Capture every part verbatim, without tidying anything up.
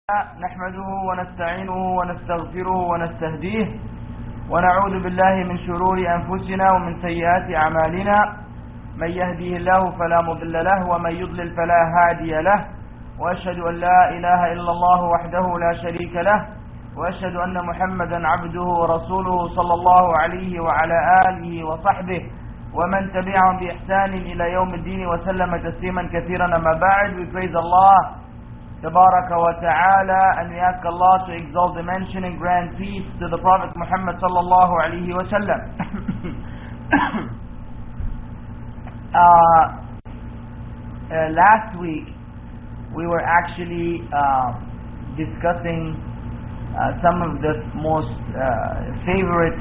نحمده ونستعينه ونستغفره ونستهديه ونعوذ بالله من شرور أنفسنا ومن سيئات أعمالنا. من يهديه الله فلا مضل له ومن يضلل فلا هادي له، وأشهد أن لا إله إلا الله وحده لا شريك له، وأشهد أن محمدا عبده ورسوله صلى الله عليه وعلى آله وصحبه ومن تبعهم بإحسان إلى يوم الدين وسلم تسليما كثيرا. أما بعد, we praise Allah Tabaraka wa Ta'ala, and we ask Allah to exalt the mention and grant peace to the Prophet Muhammad sallallahu alaihi wasallam. uh, uh, last week we were actually uh, discussing uh, some of the most uh, favorite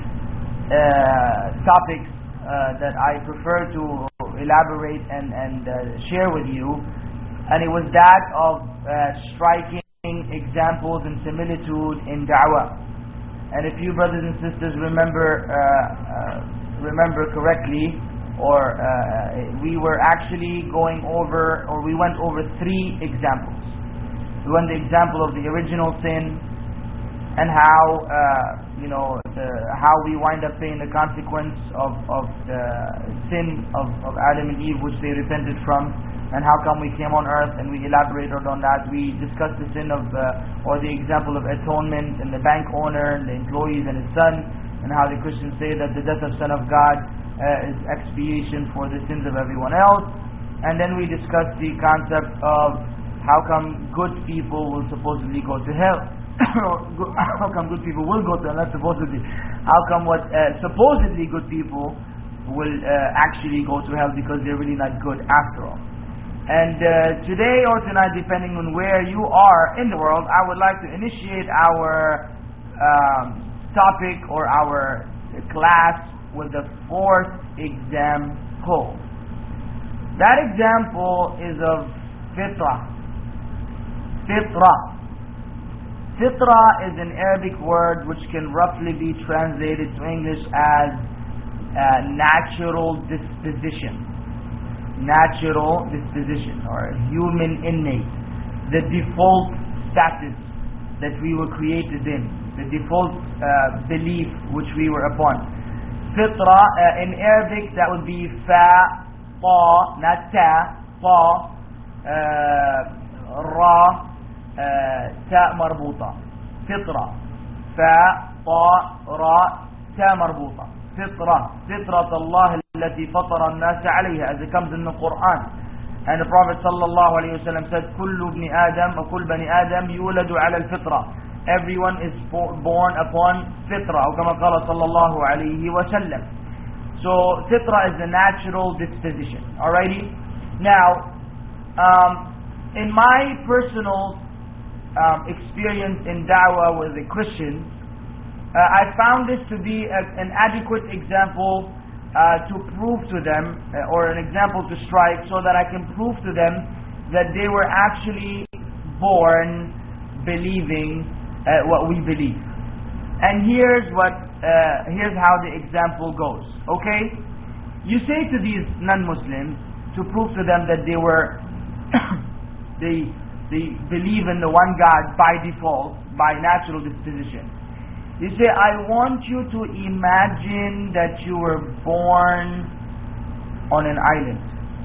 uh, topics uh, that I prefer to elaborate and, and uh, share with you. And it was that of uh, striking examples and similitude in da'wah. And if you brothers and sisters remember uh, uh, remember correctly, or uh, we were actually going over, or we went over three examples. We went the example of the original sin, and how uh, you know the, how we wind up paying the consequence of, of the sin of, of Adam and Eve, which they repented from. And how come we came on earth, and we elaborated on that. We discussed the sin of, uh, or the example of atonement, and the bank owner, and the employees and his son, and how the Christians say that the death of Son of God uh, is expiation for the sins of everyone else. And then we discussed the concept of how come good people will supposedly go to hell. How come good people will go to hell, not supposedly. How come what uh, supposedly good people will uh, actually go to hell, because they're really not good after all. And uh, today or tonight, depending on where you are in the world, I would like to initiate our um, topic or our class with the fourth example. That example is of fitra. Fitra. Fitra is an Arabic word which can roughly be translated to English as uh, natural disposition. Natural disposition, or human innate, the default status that we were created in, the default uh, belief which we were upon. Fitra, uh, in Arabic that would be fa, ta, not ta, ta, uh, ra, uh, ta marbuta. Fitra, fa, ta, ra, ta marbuta. Fitra, fitrat Allah التي فطر الناس عليها, as it comes in the Quran. And the Prophet sallallahu alaihi wasallam said, كل ابن آدم وكل بني آدم يولد على الفطرة. Everyone is born upon fitra, أو كما قال صلى الله عليه وسلم. So fitra is the natural disposition. Alrighty. Now, um, in my personal um, experience in da'wah with the Christians, uh, I found this to be a, an adequate example Uh, to prove to them, uh, or an example to strike, so that I can prove to them that they were actually born believing uh, what we believe. And here's what, uh, here's how the example goes. Okay, you say to these non-Muslims, to prove to them that they were, they they believe in the one God by default, by natural disposition. You say, I want you to imagine that you were born on an island.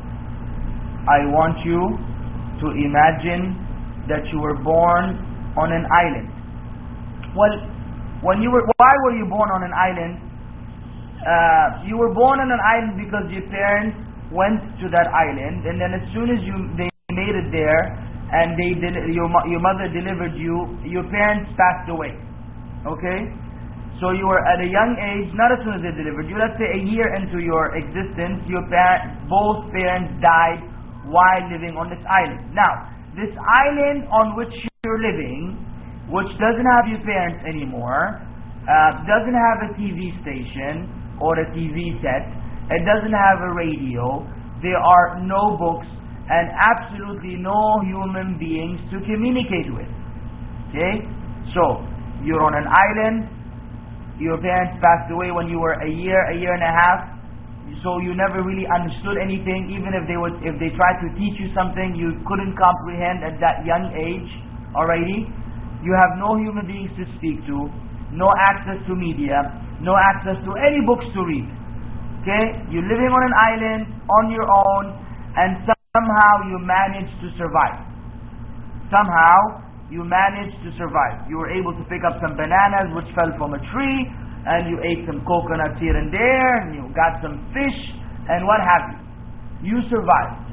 I want you to imagine that you were born on an island. Well, when you were, why were you born on an island? Uh, you were born on an island because your parents went to that island, and then as soon as you they made it there, and they your your mother delivered you, your parents passed away. Okay, so you were at a young age, not as soon as they delivered you, let's say a year into your existence, your parent, both parents died while living on this island. Now, this island on which you're living, which doesn't have your parents anymore, uh, doesn't have a T V station or a T V set, it doesn't have a radio, there are no books, and absolutely no human beings to communicate with. Okay, so you're on an island, your parents passed away when you were a year, a year and a half, so you never really understood anything. Even if they would, if they tried to teach you something, you couldn't comprehend at that young age already. You have no human beings to speak to, no access to media, no access to any books to read. Okay? You're living on an island on your own, and somehow you manage to survive. Somehow you managed to survive. You were able to pick up some bananas which fell from a tree, and you ate some coconuts here and there, and you got some fish, and what have you. You survived.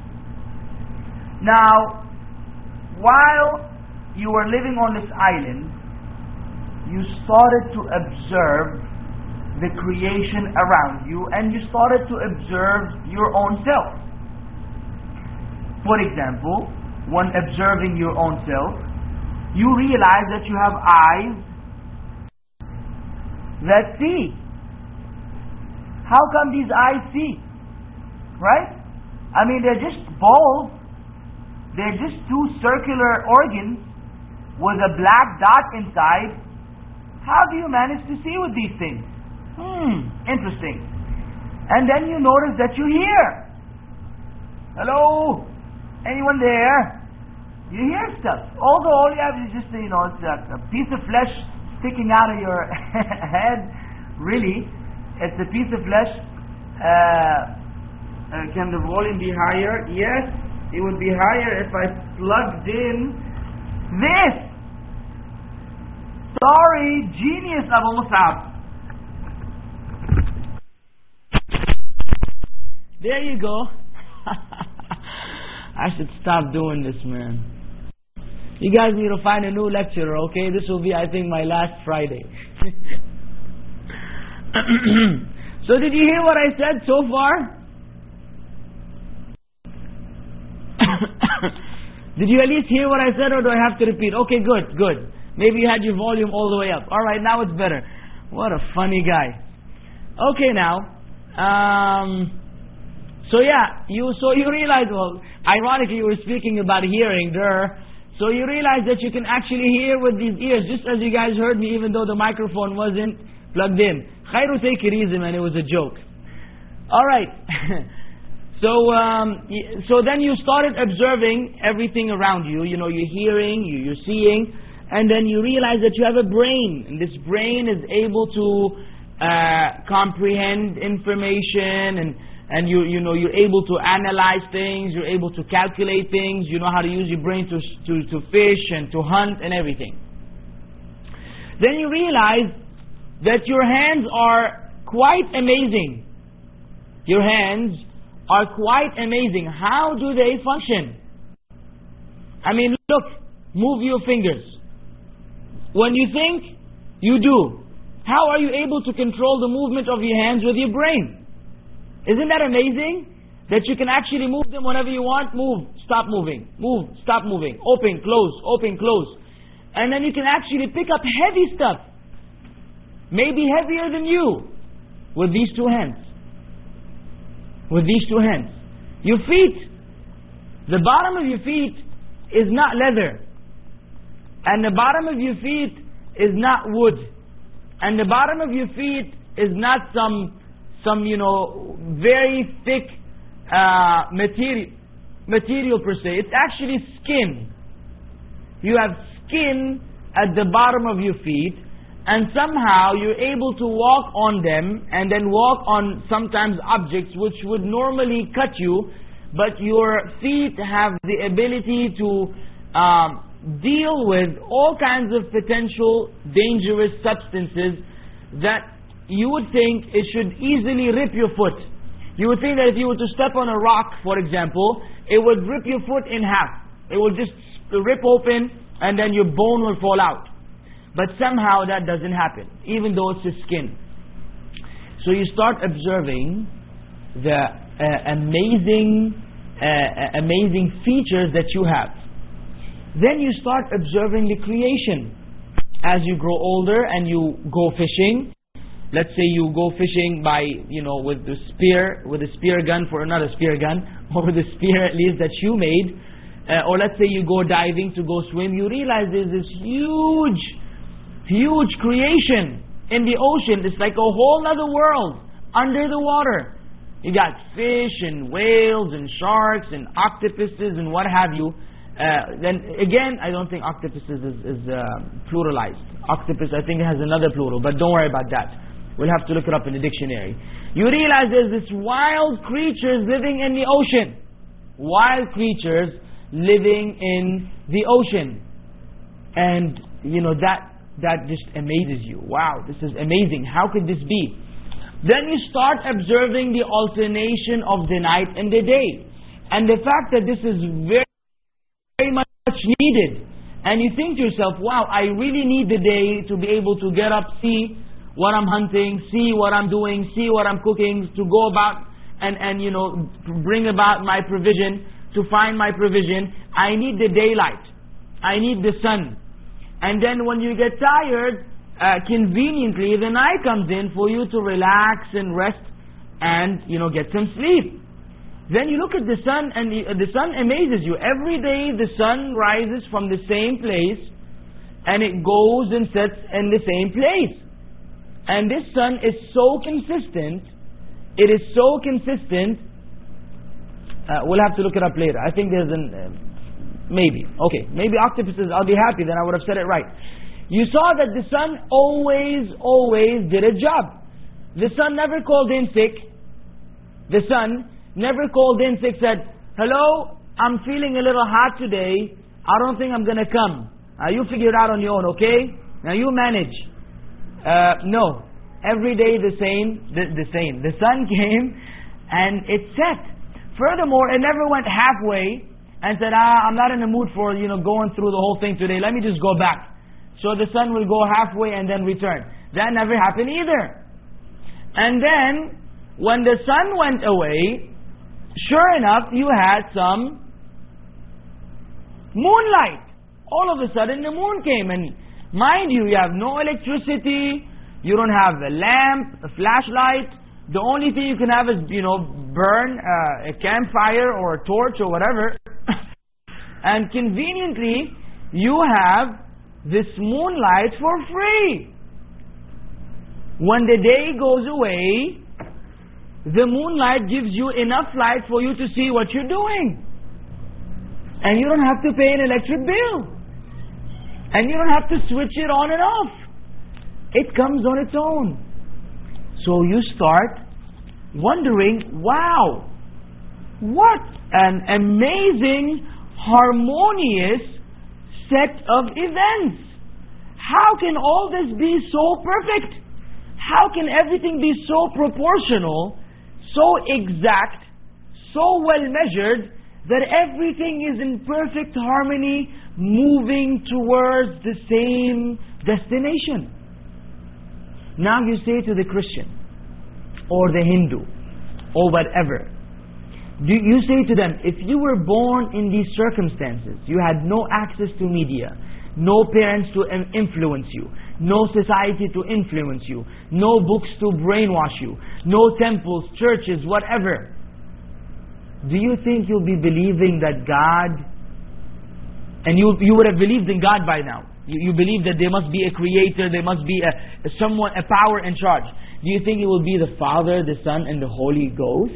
Now, while you were living on this island, you started to observe the creation around you, and you started to observe your own self. For example, when observing your own self, you realize that you have eyes that see. How come these eyes see? Right? I mean, they're just balls. They're just two circular organs with a black dot inside. How do you manage to see with these things? Hmm, interesting. And then you notice that you hear. Hello? Anyone there? You hear stuff. Although all you have is just, you know, it's a, a piece of flesh sticking out of your head. Really, it's a piece of flesh. Uh, uh, can the volume be higher? Yes, it would be higher if I plugged in this. Sorry, genius, Abu Musab. There you go. I should stop doing this, man. You guys need to find a new lecturer, okay? This will be, I think, my last Friday. So did you hear what I said so far? Did you at least hear what I said, or do I have to repeat? Okay, good, good. Maybe you had your volume all the way up. Alright, now it's better. What a funny guy. Okay, now. Um... So yeah, you so you realize, well, ironically you were speaking about hearing there. So you realize that you can actually hear with these ears, just as you guys heard me, even though the microphone wasn't plugged in. Khairu Taykirism, and it was a joke. Alright. so um, so then you started observing everything around you. You know, you're hearing, you're seeing, and then you realize that you have a brain. And this brain is able to uh, comprehend information, and And you you know you're able to analyze things, you're able to calculate things, you know how to use your brain to to to fish and to hunt and everything. Then you realize that your hands are quite amazing. Your hands are quite amazing. How do they function? I mean, look, move your fingers. When you think, you do. How are you able to control the movement of your hands with your brain? Isn't that amazing? That you can actually move them whenever you want. Move, stop moving. Move, stop moving. Open, close, open, close. And then you can actually pick up heavy stuff. Maybe heavier than you. With these two hands. With these two hands. Your feet. The bottom of your feet is not leather. And the bottom of your feet is not wood. And the bottom of your feet is not some... some, you know, very thick uh, material, material per se. It's actually skin. You have skin at the bottom of your feet, and somehow you're able to walk on them, and then walk on sometimes objects which would normally cut you, but your feet have the ability to um, deal with all kinds of potential dangerous substances that you would think it should easily rip your foot. You would think that if you were to step on a rock, for example, it would rip your foot in half. It would just rip open, and then your bone will fall out. But somehow that doesn't happen, even though it's a skin. So you start observing the uh, amazing, uh, amazing features that you have. Then you start observing the creation. As you grow older and you go fishing, let's say you go fishing by, you know, with the spear, with a spear gun for another spear gun, or with a spear at least that you made, uh, or let's say you go diving to go swim, you realize there's this huge, huge creation in the ocean. It's like a whole other world under the water. You got fish and whales and sharks and octopuses and what have you. Uh, then again, I don't think octopus is, is, is uh, pluralized. Octopus, I think, has another plural, but don't worry about that. We'll have to look it up in the dictionary. You realize there's this wild creatures living in the ocean. Wild creatures living in the ocean. And, you know, that, that just amazes you. Wow, this is amazing. How could this be? Then you start observing the alternation of the night and the day. And the fact that this is very, very much needed. And you think to yourself, wow, I really need the day to be able to get up, see what I'm hunting, see what I'm doing, see what I'm cooking, to go about and, and you know, bring about my provision, to find my provision. I need the daylight. I need the sun. And then when you get tired, uh, conveniently the night comes in for you to relax and rest and, you know, get some sleep. Then you look at the sun, and the, uh, the sun amazes you. Every day the sun rises from the same place and it goes and sets in the same place. And this sun is so consistent, it is so consistent, uh, we'll have to look it up later. I think there's an, uh, maybe, okay, maybe octopuses, I'll be happy, then I would have said it right. You saw that the sun always, always did a job. The sun never called in sick. The sun never called in sick, said, hello, I'm feeling a little hot today, I don't think I'm going to come. Uh, you figure it out on your own, okay? Now you manage. Uh, no, every day the same, the, the same. The sun came and it set. Furthermore, it never went halfway and said, ah, I'm not in the mood for, you know, going through the whole thing today. Let me just go back. So the sun will go halfway and then return. That never happened either. And then, when the sun went away, sure enough, you had some moonlight. All of a sudden, the moon came and mind you, you have no electricity, you don't have a lamp, a flashlight. The only thing you can have is, you know, burn uh, a campfire or a torch or whatever. And conveniently, you have this moonlight for free. When the day goes away, the moonlight gives you enough light for you to see what you're doing. And you don't have to pay an electric bill. And you don't have to switch it on and off. It comes on its own. So you start wondering, wow, what an amazing, harmonious set of events. How can all this be so perfect? How can everything be so proportional, so exact, so well measured, that everything is in perfect harmony, moving towards the same destination? Now you say to the Christian, or the Hindu, or whatever, do you say to them, if you were born in these circumstances, you had no access to media, no parents to influence you, no society to influence you, no books to brainwash you, no temples, churches, whatever, do you think you'll be believing that God, and you you would have believed in God by now, you, you believe that there must be a creator, there must be a, a someone, a power in charge. Do you think it will be the Father, the Son, and the Holy Ghost?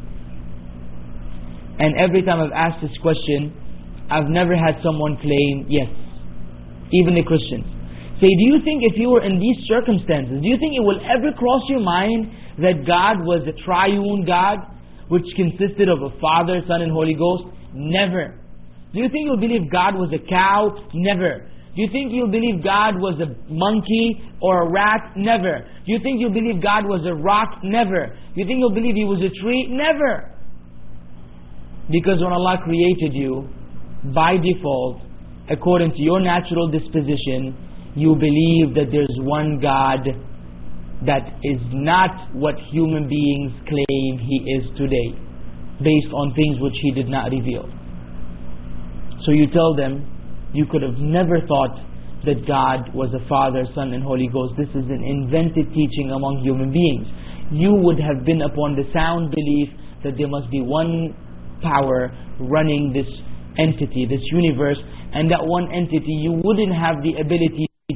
And every time I've asked this question, I've never had someone claim, yes, even the Christians. Say, do you think if you were in these circumstances, do you think it will ever cross your mind that God was a triune God, which consisted of a Father, Son, and Holy Ghost? Never. Do you think you'll believe God was a cow? Never. Do you think you'll believe God was a monkey or a rat? Never. Do you think you'll believe God was a rock? Never. Do you think you'll believe He was a tree? Never. Because when Allah created you, by default, according to your natural disposition, you believe that there's one God that is not what human beings claim He is today, based on things which He did not reveal. So you tell them, you could have never thought that God was a Father, Son, and Holy Ghost. This is an invented teaching among human beings. You would have been upon the sound belief that there must be one power running this entity, this universe, and that one entity, you wouldn't have the ability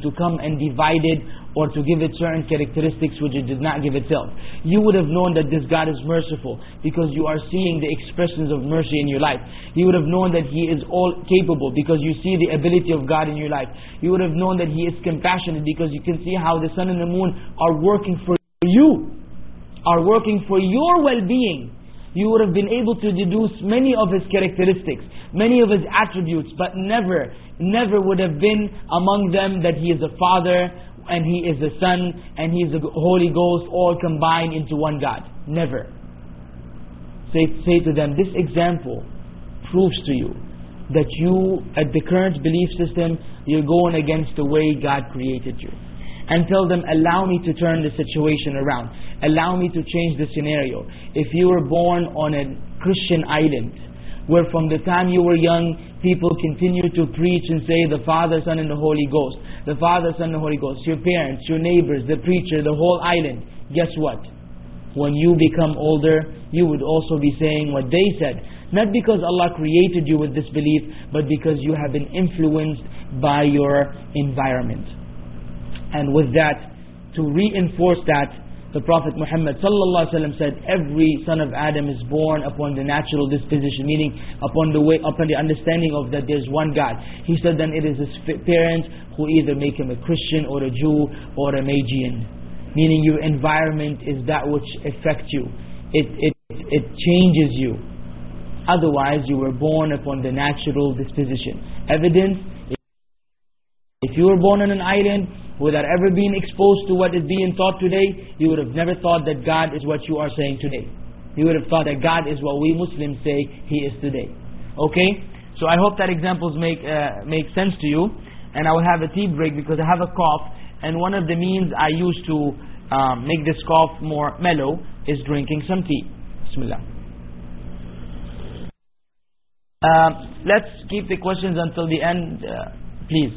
to come and divide it, or to give it certain characteristics which it did not give itself. You would have known that this God is merciful because you are seeing the expressions of mercy in your life. You would have known that He is all capable because you see the ability of God in your life. You would have known that He is compassionate because you can see how the sun and the moon are working for you, are working for your well-being. You would have been able to deduce many of His characteristics, many of His attributes, but never, never would have been among them that He is a Father, and He is the Son, and He is the Holy Ghost, all combined into one God. Never. Say, say to them, this example proves to you that you, at the current belief system, you're going against the way God created you. And tell them, allow me to turn the situation around. Allow me to change the scenario. If you were born on a Christian island, where from the time you were young, people continue to preach and say the Father, Son and the Holy Ghost, the Father, Son and the Holy Ghost, your parents, your neighbors, the preacher, the whole island, guess what? When you become older, you would also be saying what they said. Not because Allah created you with this belief, but because you have been influenced by your environment. And with that, to reinforce that, the Prophet Muhammad sallallahu alaihi wasallam said, every son of Adam is born upon the natural disposition, meaning upon the way, upon the understanding of that there's one God. He said, then it is his parents who either make him a Christian or a Jew or a Magian. Meaning your environment is that which affects you. It, it, it changes you. Otherwise, you were born upon the natural disposition. Evidence, if you were born on an island, without ever being exposed to what is being taught today, you would have never thought that God is what you are saying today. You would have thought that God is what we Muslims say He is today. Okay? So I hope that examples make uh, make sense to you. And I will have a tea break because I have a cough. And one of the means I use to um, make this cough more mellow is drinking some tea. Bismillah. Uh, let's keep the questions until the end, uh, please.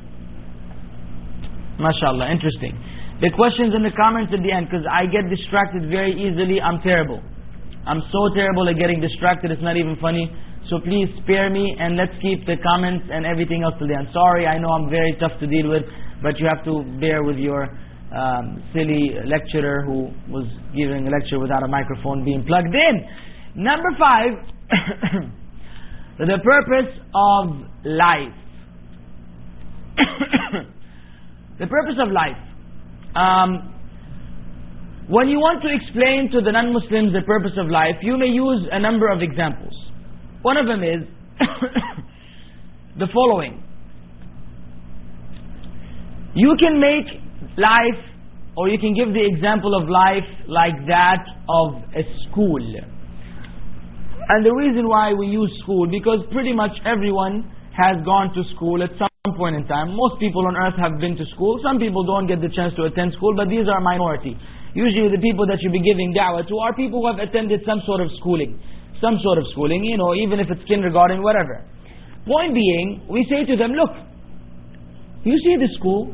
MashaAllah, interesting. The questions in the comments at the end, because I get distracted very easily. I'm terrible. I'm so terrible at getting distracted, it's not even funny. So please spare me and let's keep the comments and everything else till the end. Sorry, I know I'm very tough to deal with, but you have to bear with your um, silly lecturer who was giving a lecture without a microphone being plugged in. Number five, the purpose of life. The purpose of life. Um, when you want to explain to the non-Muslims the purpose of life, you may use a number of examples. One of them is the following. You can make life, or you can give the example of life like that of a school. And the reason why we use school, because pretty much everyone has gone to school at some point in time. Most people on earth have been to school. Some people don't get the chance to attend school, but these are a minority. Usually the people that you'll be giving da'wah to are people who have attended some sort of schooling. Some sort of schooling, you know, even if it's kindergarten, whatever. Point being, we say to them, look, you see the school,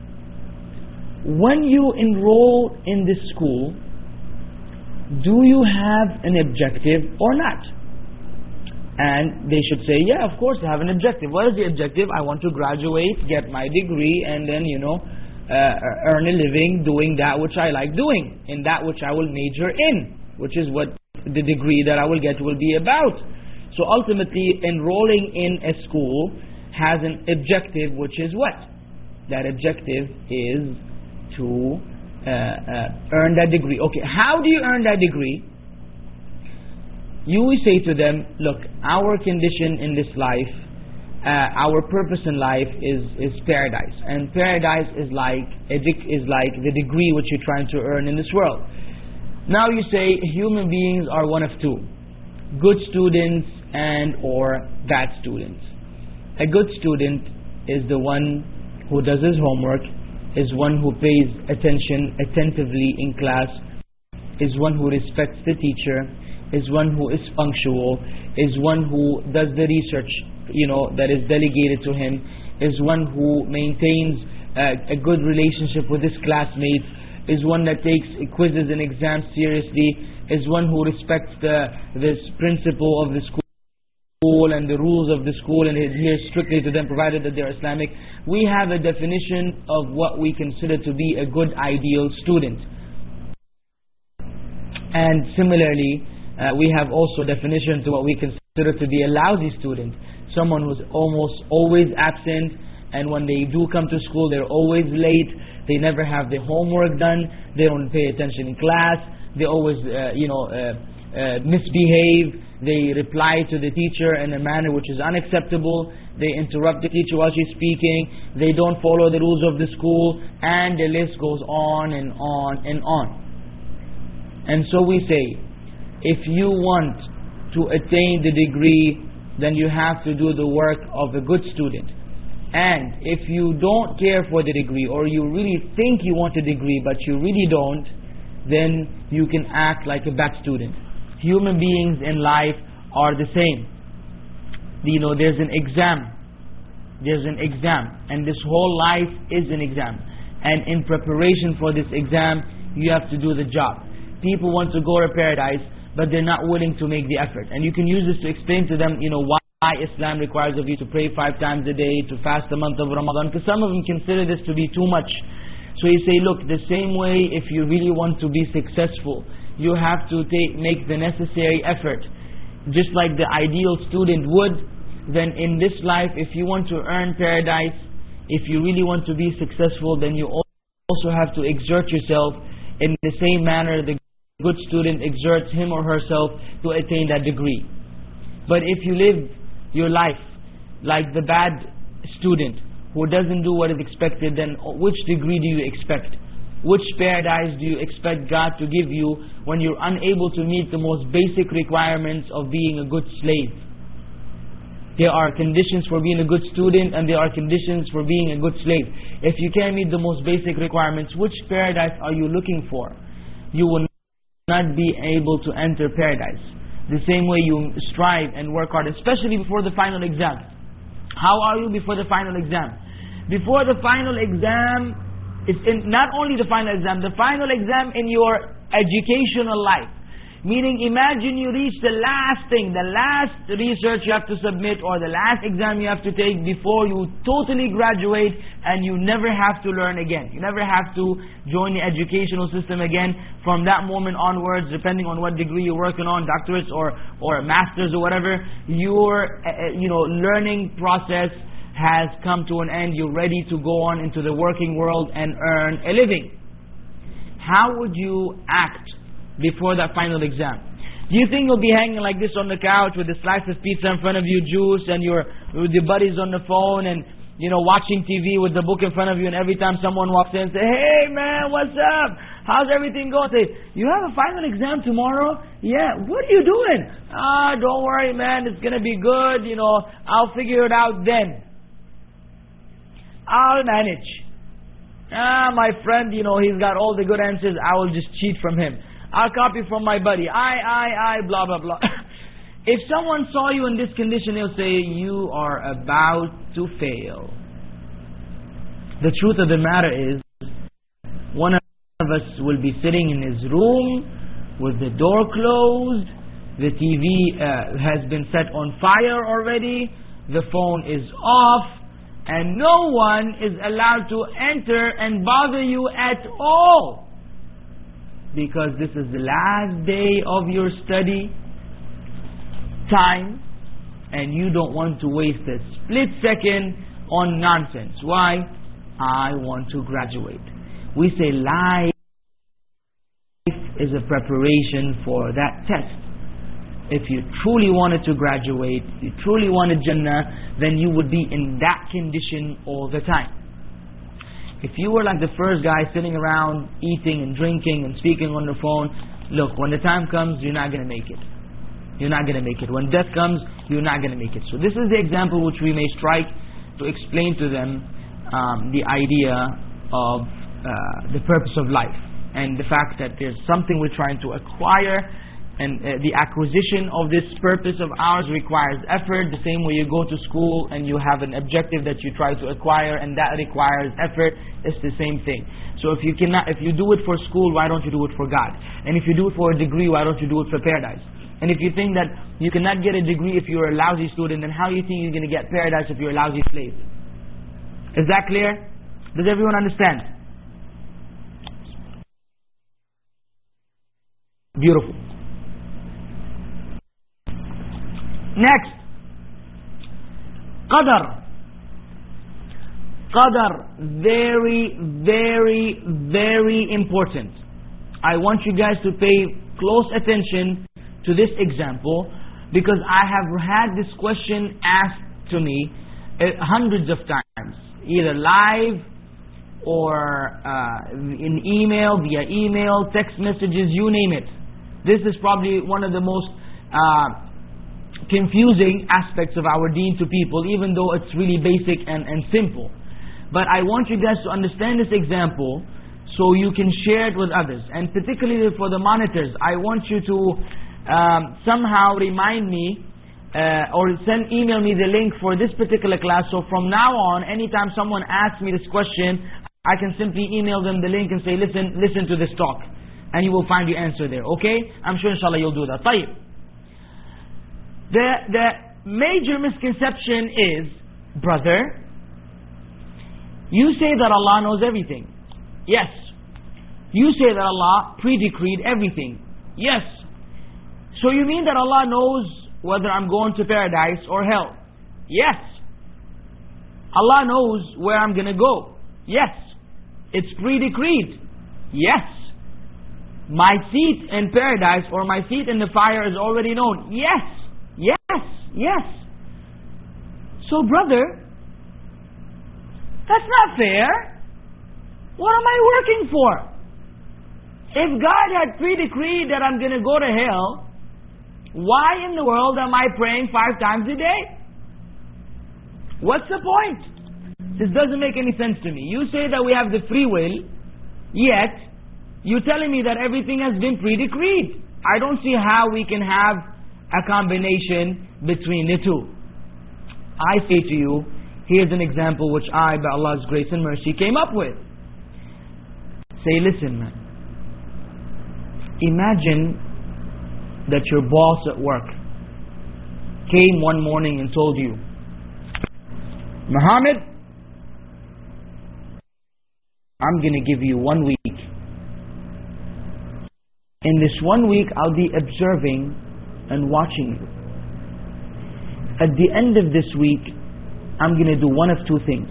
when you enroll in this school, do you have an objective or not? And they should say, yeah, of course I have an objective. What is the objective? I want to graduate, get my degree, and then, you know, uh, earn a living doing that which I like doing, in that which I will major in, which is what the degree that I will get will be about. So ultimately, enrolling in a school has an objective, which is what? That objective is to uh, uh, earn that degree. Okay, how do you earn that degree? You say to them, look, our condition in this life, uh, our purpose in life is is paradise, and paradise is like a is like the degree which you're trying to earn in this world. Now you say human beings are one of two: good students and or bad students. A good student is the one who does his homework, is one who pays attention attentively in class, is one who respects the teacher, is one who is punctual, is one who does the research, you know, that is delegated to him, is one who maintains uh, a good relationship with his classmates, is one that takes quizzes and exams seriously, is one who respects the this principle of the school and the rules of the school and adhere strictly to them provided that they're Islamic. We have a definition of what we consider to be a good ideal student. And similarly, uh, we have also a definition to what we consider to be a lousy student. Someone who's almost always absent, and when they do come to school, they're always late. They never have their homework done. They don't pay attention in class. They always, uh, you know, uh, uh, misbehave. They reply to the teacher in a manner which is unacceptable. They interrupt the teacher while she's speaking. They don't follow the rules of the school. And the list goes on and on and on. And so we say, if you want to attain the degree, then you have to do the work of a good student. And if you don't care for the degree, or you really think you want a degree but you really don't, then you can act like a bad student. Human beings in life are the same. You know, there's an exam. There's an exam. And this whole life is an exam. And in preparation for this exam, you have to do the job. People want to go to paradise, but they're not willing to make the effort. And you can use this to explain to them, you know, why Islam requires of you to pray five times a day, to fast the month of Ramadan, because some of them consider this to be too much. So you say, look, the same way if you really want to be successful, you have to take, make the necessary effort. Just like the ideal student would, then in this life, if you want to earn paradise, if you really want to be successful, then you also have to exert yourself in the same manner the good student exerts him or herself to attain that degree. But if you live your life like the bad student who doesn't do what is expected, then which degree do you expect? Which paradise do you expect God to give you when you're unable to meet the most basic requirements of being a good slave? There are conditions for being a good student, and there are conditions for being a good slave. If you can't meet the most basic requirements, which paradise are you looking for? You will not be able to enter paradise. The same way you strive and work hard, especially before the final exam. How are you before the final exam? Before the final exam, it's in not only the final exam, the final exam in your educational life. Meaning, imagine you reach the last thing, the last research you have to submit, or the last exam you have to take before you totally graduate, and you never have to learn again. You never have to join the educational system again. From that moment onwards, depending on what degree you're working on, doctorates or or a master's or whatever, your uh, you know learning process has come to an end. You're ready to go on into the working world and earn a living. How would you act before that final exam? Do you think you'll be hanging like this on the couch with a slice of pizza in front of you, juice, and your with your buddies on the phone, and you know watching T V with the book in front of you, and every time someone walks in, say, "Hey man, what's up? How's everything going?" Say, "You have a final exam tomorrow?" "Yeah." "What are you doing?" "Ah, don't worry, man. It's gonna be good. You know, I'll figure it out then. I'll manage. Ah, my friend, you know, he's got all the good answers. I will just cheat from him. I'll copy from my buddy. I, I, I, blah, blah, blah." If someone saw you in this condition, they'll say, you are about to fail. The truth of the matter is, one of us will be sitting in his room with the door closed, the T V uh, has been set on fire already, the phone is off, and no one is allowed to enter and bother you at all. Because this is the last day of your study time, and you don't want to waste a split second on nonsense. Why? I want to graduate. We say life is a preparation for that test. If you truly wanted to graduate, if you truly wanted Jannah, then you would be in that condition all the time. If you were like the first guy sitting around eating and drinking and speaking on the phone, look, when the time comes, you're not going to make it. You're not going to make it. When death comes, you're not going to make it. So this is the example which we may strike to explain to them um, the idea of uh, the purpose of life, and the fact that there's something we're trying to acquire, and uh, the acquisition of this purpose of ours requires effort. The same way you go to school and you have an objective that you try to acquire, and that requires effort. It's the same thing. So if you cannot, if you do it for school, why don't you do it for God? And if you do it for a degree, why don't you do it for paradise? And if you think that you cannot get a degree if you're a lousy student, then how do you think you're going to get paradise if you're a lousy slave? Is that clear? Does everyone understand? Beautiful. Next. Qadar. Qadar. Very, very, very important. I want you guys to pay close attention to this example, because I have had this question asked to me uh, hundreds of times, either live or uh, in email, via email, text messages, you name it. This is probably one of the most uh, confusing aspects of our deen to people, even though it's really basic and, and simple. But I want you guys to understand this example so you can share it with others. And particularly for the monitors, I want you to um, somehow remind me uh, or send email me the link for this particular class. So from now on, anytime someone asks me this question, I can simply email them the link and say, listen, listen to this talk. And you will find your answer there, okay? I'm sure inshallah you'll do that. طيب. The, the major misconception is, brother, you say that Allah knows everything. Yes. You say that Allah pre-decreed everything. Yes. So you mean that Allah knows whether I'm going to paradise or hell? Yes. Allah knows where I'm going to go? Yes. It's pre-decreed? Yes. My seat in paradise or my seat in the fire is already known? Yes. Yes. Yes. So brother, that's not fair. What am I working for? If God had pre-decreed that I'm going to go to hell, why in the world am I praying five times a day? What's the point? This doesn't make any sense to me. You say that we have the free will, yet you're telling me that everything has been pre-decreed. I don't see how we can have a combination between the two. I say to you, here's an example which I, by Allah's grace and mercy, came up with. Say, listen man, imagine that your boss at work came one morning and told you, Muhammad, I'm going to give you one week. In this one week, I'll be observing and watching you. At the end of this week, I'm going to do one of two things.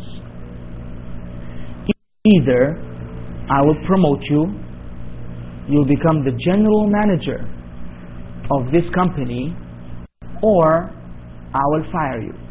Either I will promote you, you'll become the general manager of this company, or I will fire you.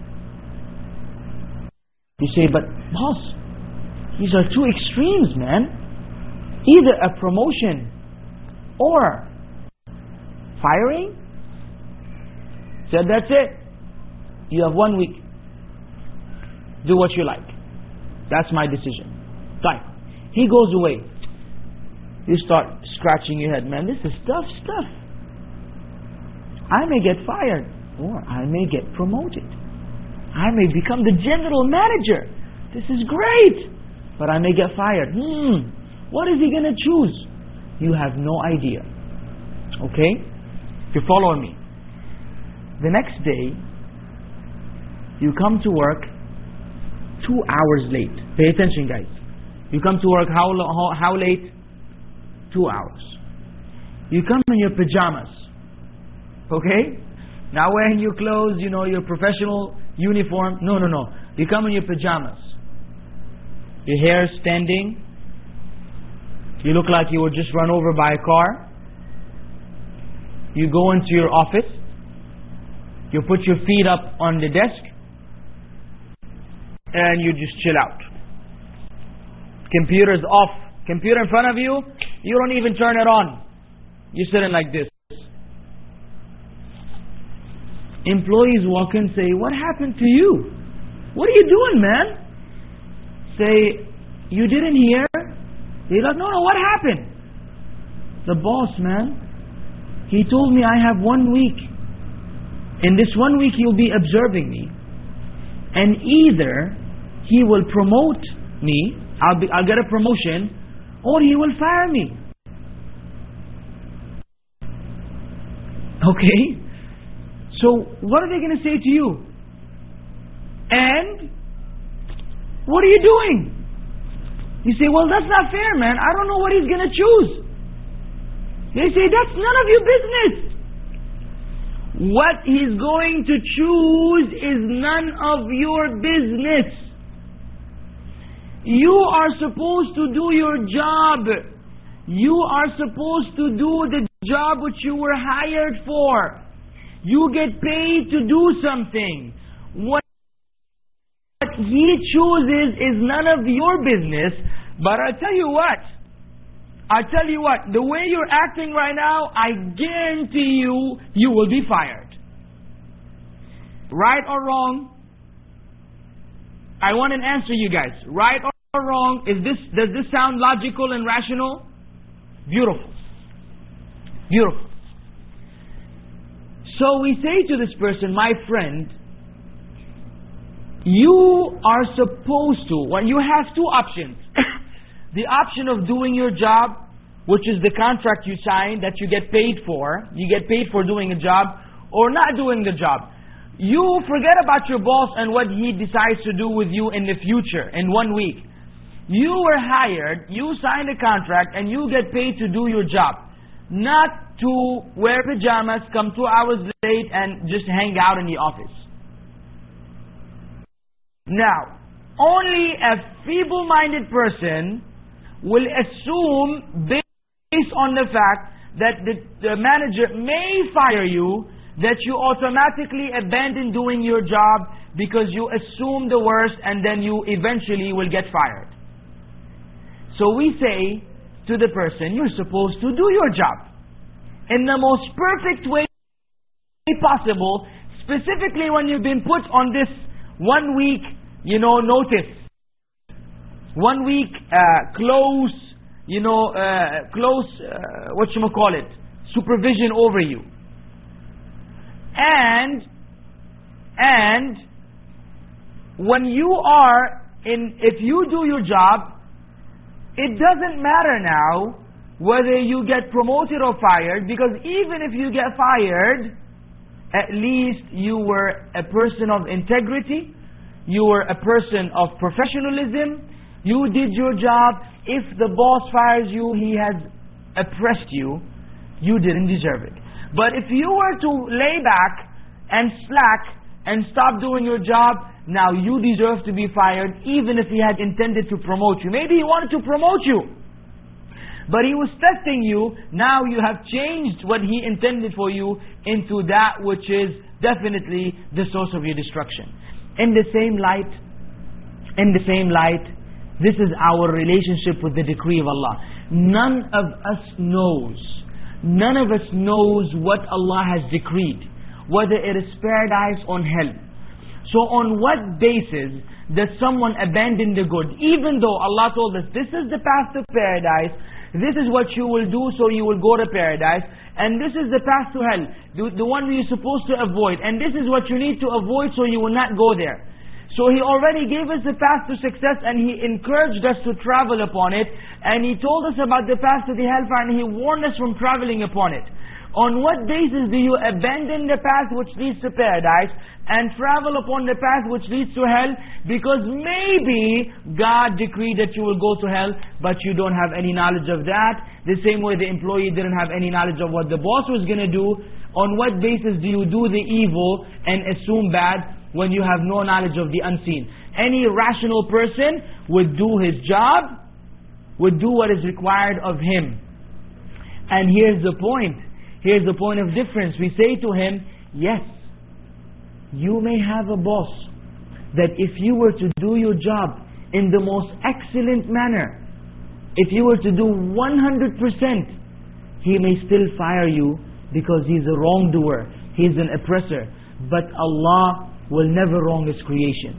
You say, but boss, these are two extremes, man. Either a promotion or firing. Said, that's it. You have one week. Do what you like. That's my decision. Fine. He goes away. You start scratching your head. Man, this is tough stuff. I may get fired, or I may get promoted. I may become the general manager. This is great. But I may get fired. Hmm. What is he going to choose? You have no idea. Okay? If you're following me. The next day, you come to work two hours late. Pay attention, guys. You come to work how, how, how late? Two hours. You come in your pajamas. Okay? Not wearing your clothes, you know, your professional uniform. No, no, no. You come in your pajamas. Your hair is standing. You look like you were just run over by a car. You go into your office. You put your feet up on the desk. And you just chill out. Computer's off. Computer in front of you, you don't even turn it on. You're sitting like this. Employees walk in and say, what happened to you? What are you doing, man? Say, you didn't hear? They're like, no, no, what happened? The boss, man, he told me I have one week. In this one week, he'll be observing me. And either he will promote me, I'll, be, I'll get a promotion, or he will fire me. Okay? So, what are they going to say to you? And, what are you doing? You say, well, that's not fair, man. I don't know what he's going to choose. They say, that's none of your business. What he's going to choose is none of your business. You are supposed to do your job. You are supposed to do the job which you were hired for. You get paid to do something. What he chooses is none of your business. But I tell you what, I tell you what, the way you're acting right now, I guarantee you, you will be fired. Right or wrong? I want an answer, you guys. Right or wrong? Is this, does this sound logical and rational? Beautiful. Beautiful. So we say to this person, my friend, you are supposed to, well, you have two options. The option of doing your job, which is the contract you sign that you get paid for. You get paid for doing a job, or not doing the job. You forget about your boss and what he decides to do with you in the future, in one week. You were hired, you signed a contract, and you get paid to do your job. Not to wear pajamas, come two hours late, and just hang out in the office. Now, only a feeble-minded person will assume, based on the fact that the, the manager may fire you, that you automatically abandon doing your job because you assume the worst and then you eventually will get fired. So we say to the person, you're supposed to do your job in the most perfect way possible, specifically when you've been put on this one week, you know, notice. One week, uh, close, you know, uh, close, uh, what you call it, supervision over you. And, and, when you are in, if you do your job, it doesn't matter now whether you get promoted or fired, because even if you get fired, at least you were a person of integrity, you were a person of professionalism, you did your job. If the boss fires you, he has oppressed you, you didn't deserve it. But if you were to lay back and slack and stop doing your job, now you deserve to be fired, even if he had intended to promote you. Maybe he wanted to promote you, but he was testing you. Now you have changed what he intended for you into that which is definitely the source of your destruction. In the same light, in the same light, this is our relationship with the decree of Allah. None of us knows, none of us knows what Allah has decreed, whether it is paradise or hell. So on what basis does someone abandon the good? Even though Allah told us, this is the path to paradise, this is what you will do so you will go to paradise, and this is the path to hell, the, the one you're supposed to avoid, and this is what you need to avoid so you will not go there. So He already gave us the path to success, and He encouraged us to travel upon it, and He told us about the path to the hellfire, and He warned us from traveling upon it. On what basis do you abandon the path which leads to paradise and travel upon the path which leads to hell? Because maybe God decreed that you will go to hell, but you don't have any knowledge of that. The same way the employee didn't have any knowledge of what the boss was going to do. On what basis do you do the evil and assume bad when you have no knowledge of the unseen? Any rational person would do his job, would do what is required of him. And here's the point. Here's the point of difference. We say to him, yes, you may have a boss that if you were to do your job in the most excellent manner, if you were to do one hundred percent, he may still fire you because he's a wrongdoer, he's an oppressor. But Allah will never wrong His creation.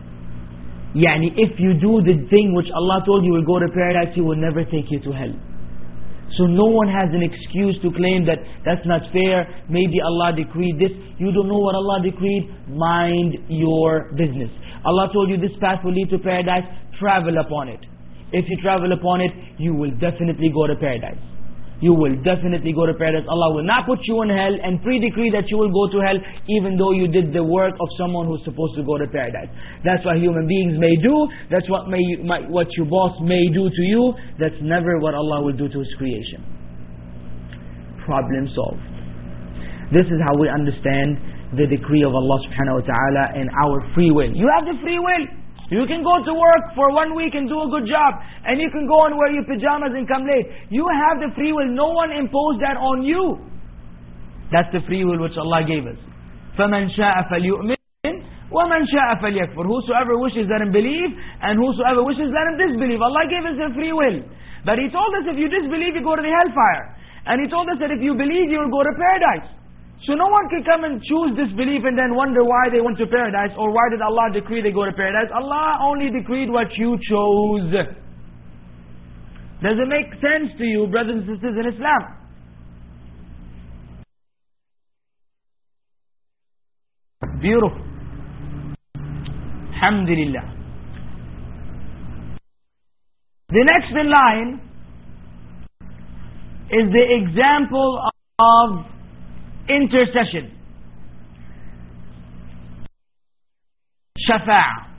Yani if you do the thing which Allah told you will go to paradise, He will never take you to hell. So no one has an excuse to claim that that's not fair, maybe Allah decreed this. You don't know what Allah decreed, mind your business. Allah told you this path will lead to paradise, travel upon it. If you travel upon it, you will definitely go to paradise. you will definitely go to paradise. Allah will not put you in hell and pre-decree that you will go to hell even though you did the work of someone who's supposed to go to paradise. That's what human beings may do. That's what may, may what your boss may do to you. That's never what Allah will do to His creation. Problem solved. This is how we understand the decree of Allah subhanahu wa ta'ala and our free will. You have the free will. You can go to work for one week and do a good job, and you can go and wear your pajamas and come late. You have the free will. No one imposed that on you. That's the free will which Allah gave us. فَمَنْ شَاءَ فَلْيُؤْمِنْ وَمَنْ شَاءَ فَلْيَكْفُرْ. Whosoever wishes, let him believe, and whosoever wishes, let him disbelieve. Allah gave us the free will. But He told us if you disbelieve, you go to the hellfire. And He told us that if you believe, you will go to paradise. So no one can come and choose disbelief and then wonder why they went to paradise, or why did Allah decree they go to paradise. Allah only decreed what you chose. Does it make sense to you, brothers and sisters in Islam? Beautiful. Alhamdulillah. The next in line is the example of intercession. Shafa'a.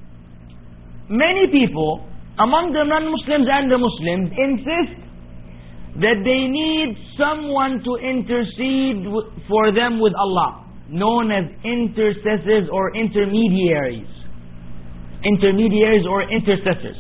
Many people among the non-Muslims and the Muslims insist that they need someone to intercede for them with Allah, known as intercessors or intermediaries. Intermediaries or intercessors.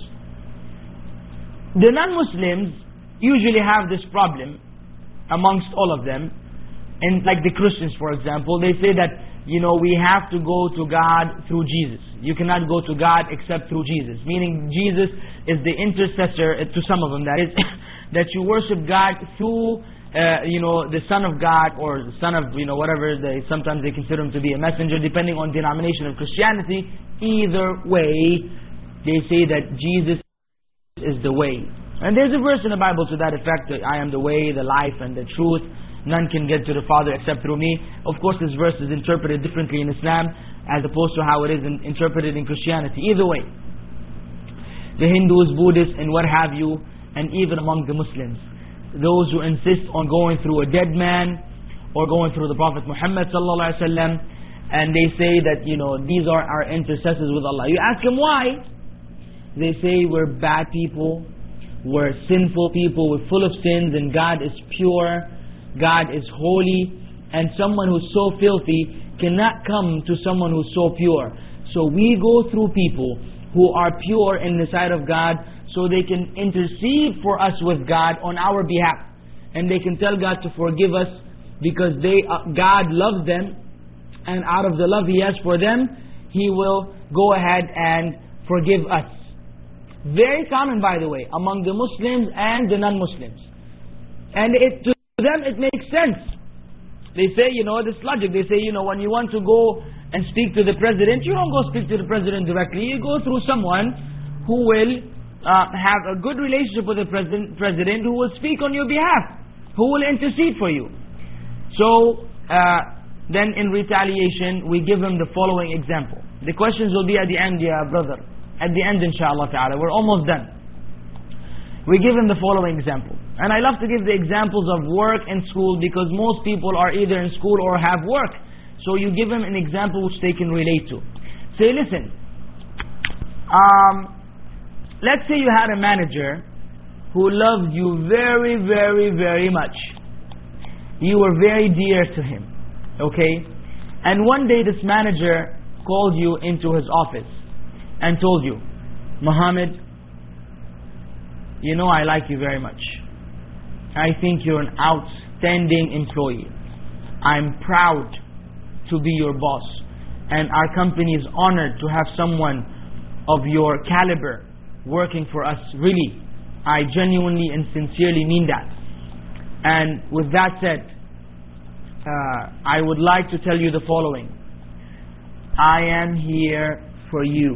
The non-Muslims usually have this problem amongst all of them. And like the Christians, for example, they say that, you know, we have to go to God through Jesus. You cannot go to God except through Jesus. Meaning Jesus is the intercessor, to some of them that is, that you worship God through, uh, you know, the Son of God, or the Son of, you know, whatever, they, sometimes they consider Him to be a messenger, depending on denomination of Christianity. Either way, they say that Jesus is the way. And there's a verse in the Bible to that effect, that I am the way, the life, and the truth. None can get to the Father except through me. Of course, this verse is interpreted differently in Islam as opposed to how it is in, interpreted in Christianity. Either way, the Hindus, Buddhists, and what have you, and even among the Muslims, those who insist on going through a dead man or going through the Prophet Muhammad sallallahu alaihi wasallam, and they say that, you know, these are our intercessors with Allah. You ask them why? They say we're bad people, we're sinful people, we're full of sins, and God is pure, God is holy, and someone who's so filthy cannot come to someone who's so pure. So we go through people who are pure in the sight of God, so they can intercede for us with God on our behalf, and they can tell God to forgive us because they uh, God loves them, and out of the love He has for them, He will go ahead and forgive us. Very common, by the way, among the Muslims and the non-Muslims. And it to them it makes sense. They say, you know, this logic, they say, you know, when you want to go and speak to the president, you don't go speak to the president directly, you go through someone who will uh, have a good relationship with the president, president who will speak on your behalf, who will intercede for you. So, uh, then in retaliation, we give him the following example. The questions will be at the end, yeah brother. At the end, inshallah ta'ala. We're almost done. We give him the following example. And I love to give the examples of work and school, because most people are either in school or have work. So you give them an example which they can relate to. Say, listen, um, let's say you had a manager who loved you very, very, very much. You were very dear to him. Okay? And one day this manager called you into his office and told you, Muhammad, you know I like you very much. I think you're an outstanding employee. I'm proud to be your boss. And our company is honored to have someone of your caliber working for us. Really, I genuinely and sincerely mean that. And with that said, uh, I would like to tell you the following. I am here for you.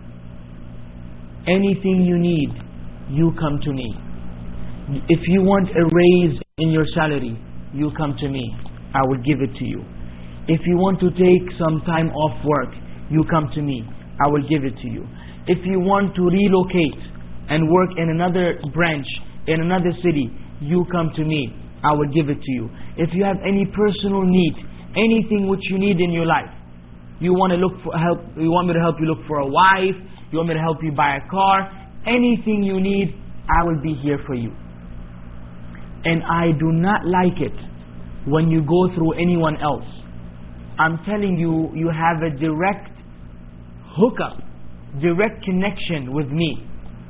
Anything you need, you come to me. If you want a raise in your salary, you come to me. I will give it to you. If you want to take some time off work, you come to me. I will give it to you. If you want to relocate and work in another branch, in another city, you come to me, I will give it to you. If you have any personal need, anything which you need in your life, you want to look for help, you want me to help you look for a wife, you want me to help you buy a car, anything you need, I will be here for you. And I do not like it when you go through anyone else. I'm telling you, you have a direct hookup, direct connection with me.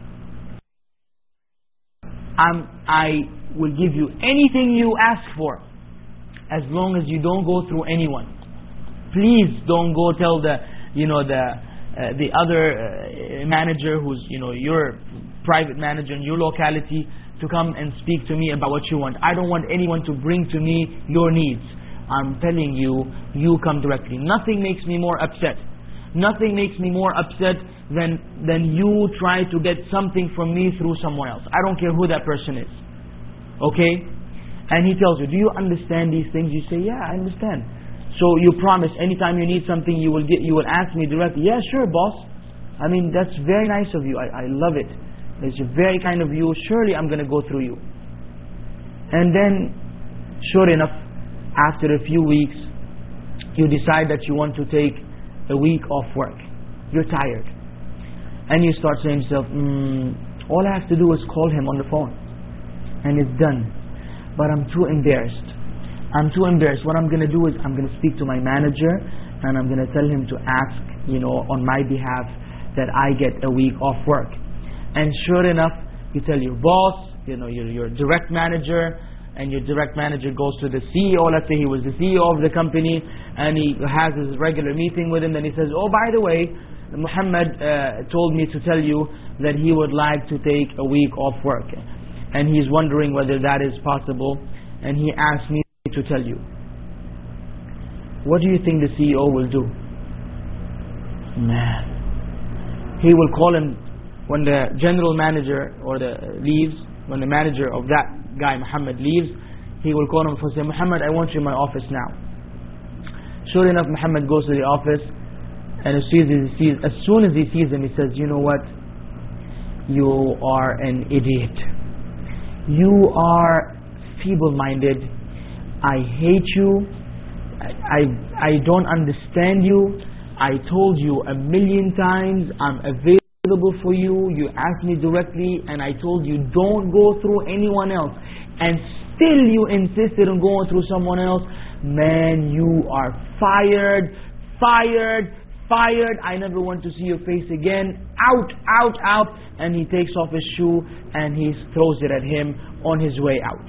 I'm, I will give you anything you ask for, as long as you don't go through anyone. Please don't go tell the, you know, the uh, the other uh, manager who's, you know, your private manager in your locality to come and speak to me about what you want. I don't want anyone to bring to me your needs. I'm telling you, you come directly. Nothing makes me more upset. Nothing makes me more upset than than you try to get something from me through someone else. I don't care who that person is. Okay? And he tells you, do you understand these things? You say, yeah, I understand. So you promise anytime you need something, you will get, you will ask me directly. Yeah, sure, boss. I mean, that's very nice of you. I, I love it. It's very kind of you. Surely I'm going to go through you. And then, sure enough, after a few weeks, you decide that you want to take a week off work. You're tired. And you start saying to yourself, mm, all I have to do is call him on the phone. And it's done. But I'm too embarrassed. I'm too embarrassed. What I'm going to do is I'm going to speak to my manager and I'm going to tell him to ask, you know, on my behalf that I get a week off work. And sure enough, you tell your boss, you know, your, your direct manager, and your direct manager goes to the C E O. Let's say he was the C E O of the company, and he has his regular meeting with him. Then he says, oh, by the way, Muhammad uh, told me to tell you that he would like to take a week off work. And he's wondering whether that is possible. And he asked me to tell you. What do you think the C E O will do? Man. He will call him when the general manager or the leaves, when the manager of that guy, Muhammad, leaves, he will call him and say, Muhammad, I want you in my office now. Sure enough, Muhammad goes to the office, and as soon as he sees, as soon as he sees him, he says, you know what? You are an idiot. You are feeble-minded. I hate you. I, I, I don't understand you. I told you a million times I'm available for you. You asked me directly, and I told you don't go through anyone else. And still you insisted on going through someone else. Man, you are fired, fired, fired. I never want to see your face again. Out, out, out. And he takes off his shoe and he throws it at him on his way out.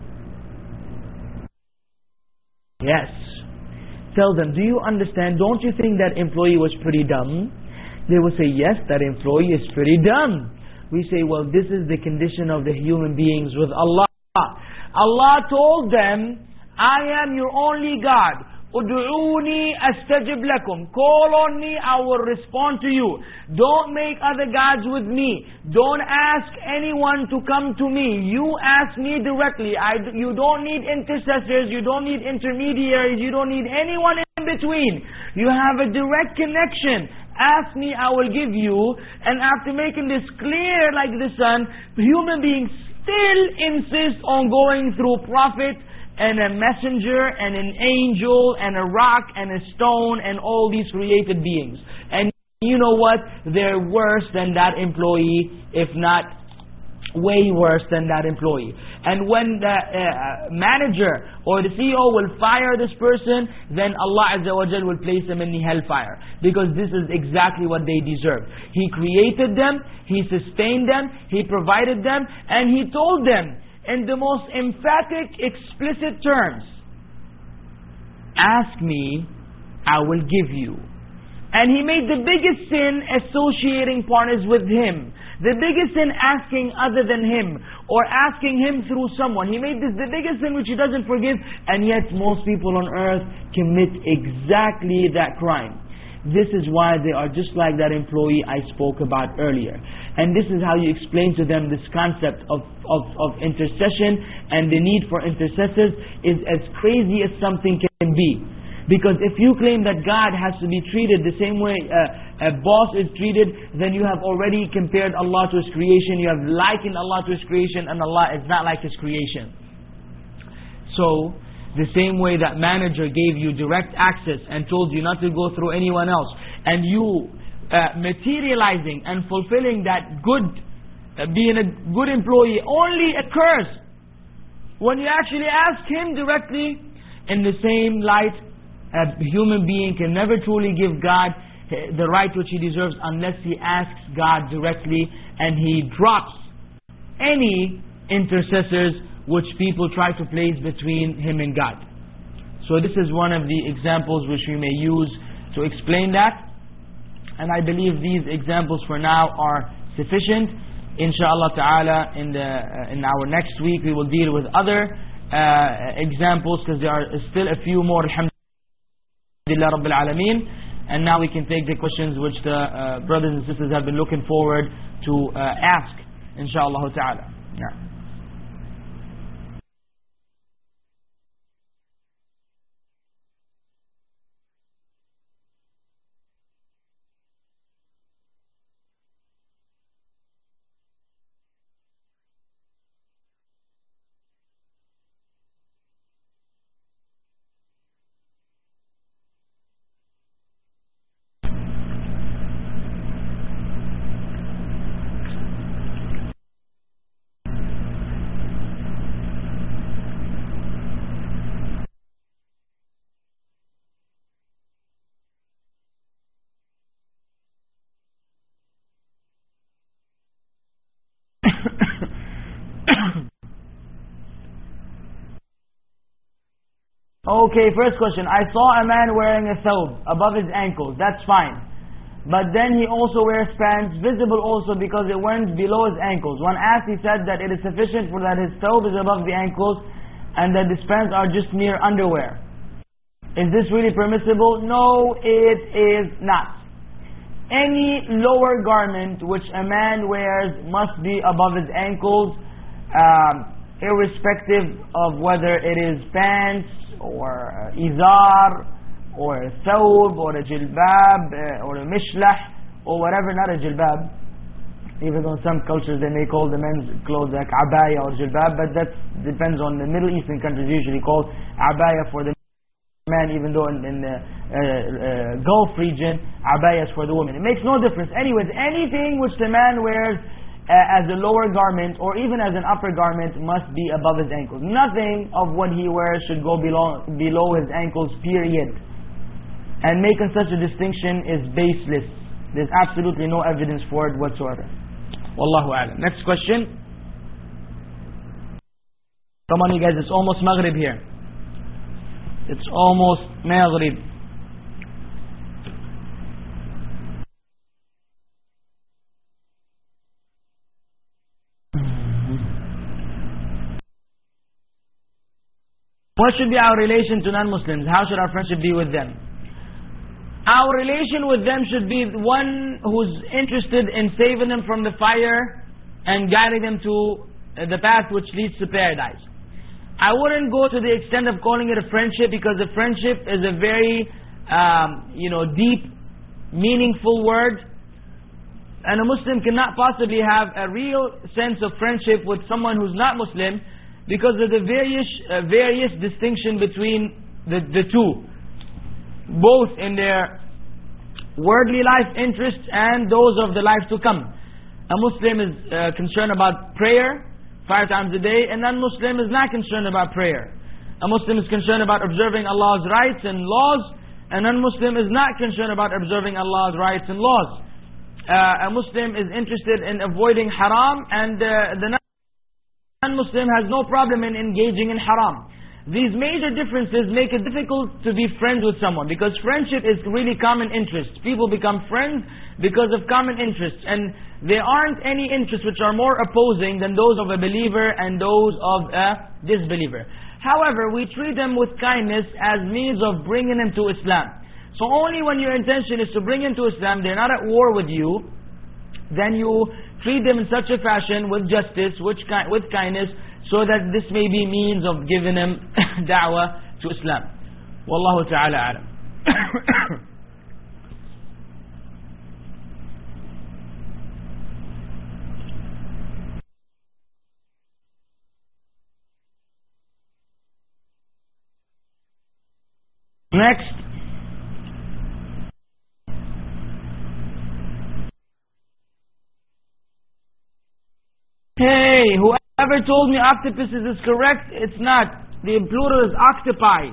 Yes. Tell them, do you understand? Don't you think that employee was pretty dumb? They will say, yes, that employee is pretty dumb. We say, well, this is the condition of the human beings with Allah. Allah told them, I am your only God. Udu'uni astajib lakum. Call on me, I will respond to you. Don't make other gods with me. Don't ask anyone to come to me. You ask me directly. I, you don't need intercessors. You don't need intermediaries. You don't need anyone in between. You have a direct connection. Ask me, I will give you. And after making this clear like the sun, human beings still insist on going through prophet and a messenger and an angel and a rock and a stone and all these created beings. And you know what? They're worse than that employee, if not way worse than that employee. And when the uh, manager or the C E O will fire this person, then Allah Azza wa Jal will place them in the hellfire. Because this is exactly what they deserve. He created them, He sustained them, He provided them, and He told them in the most emphatic, explicit terms, ask me, I will give you. And He made the biggest sin associating partners with Him. The biggest sin asking other than Him, or asking Him through someone. He made this the biggest sin which He doesn't forgive, and yet most people on earth commit exactly that crime. This is why they are just like that employee I spoke about earlier. And this is how you explain to them this concept of, of, of intercession, and the need for intercessors is as crazy as something can be. Because if you claim that God has to be treated the same way uh, a boss is treated, then you have already compared Allah to His creation. You have likened Allah to His creation, and Allah is not like His creation. So, the same way that manager gave you direct access and told you not to go through anyone else, and you uh, materializing and fulfilling that good, uh, being a good employee, only occurs when you actually ask Him directly. In the same light, a human being can never truly give God the right which He deserves unless he asks God directly, and he drops any intercessors which people try to place between him and God. So this is one of the examples which we may use to explain that. And I believe these examples for now are sufficient. Inshallah ta'ala, in, the, uh, in our next week we will deal with other uh, examples, because there are still a few more. Alhamdulillah Rabbil Alameen. And now we can take the questions which the uh, brothers and sisters have been looking forward to uh, ask, inshallah ta'ala. Yeah. Okay, first question. I saw a man wearing a thawb above his ankles. That's fine. But then he also wears pants, visible also because it went below his ankles. When asked, he said that it is sufficient for that his thawb is above the ankles and that his pants are just mere underwear. Is this really permissible? No, it is not. Any lower garment which a man wears must be above his ankles, um, irrespective of whether it is pants, or uh, izar, or a thawb, or a jilbab, uh, or a mishlah, or whatever, not a jilbab. Even though in some cultures they may call the men's clothes like abaya or jilbab, but that depends on the Middle Eastern countries, usually called abaya for the man, even though in, in the uh, uh, Gulf region, abaya is for the woman. It makes no difference. Anyways, anything which the man wears Uh, as a lower garment or even as an upper garment must be above his ankles. Nothing of what he wears should go below, below his ankles, period. And making such a distinction is baseless. There's absolutely no evidence for it whatsoever. Wallahu a'lam. Next question. Come on you guys, it's almost Maghrib here. It's almost Maghrib. What should be our relation to non-Muslims? How should our friendship be with them? Our relation with them should be one who's interested in saving them from the fire and guiding them to the path which leads to paradise. I wouldn't go to the extent of calling it a friendship, because a friendship is a very um, you know, deep, meaningful word. And a Muslim cannot possibly have a real sense of friendship with someone who's not Muslim, because of the various uh, various distinction between the, the two, both in their worldly life interests and those of the life to come. A Muslim is uh, concerned about prayer five times a day, and non-Muslim is not concerned about prayer. A Muslim is concerned about observing Allah's rights and laws, and non-Muslim is not concerned about observing Allah's rights and laws. Uh, a Muslim is interested in avoiding haram, and uh, the non-Muslim has no problem in engaging in haram. These major differences make it difficult to be friends with someone, because friendship is really common interest. People become friends because of common interests, and there aren't any interests which are more opposing than those of a believer and those of a disbeliever. However, we treat them with kindness as means of bringing them to Islam. So only when your intention is to bring them to Islam, they're not at war with you, then you treat them in such a fashion with justice, with, ki with kindness, so that this may be means of giving them da'wah to Islam. Wallahu ta'ala alam. Next. Hey, whoever told me octopuses is correct, it's not. The plural is octopi.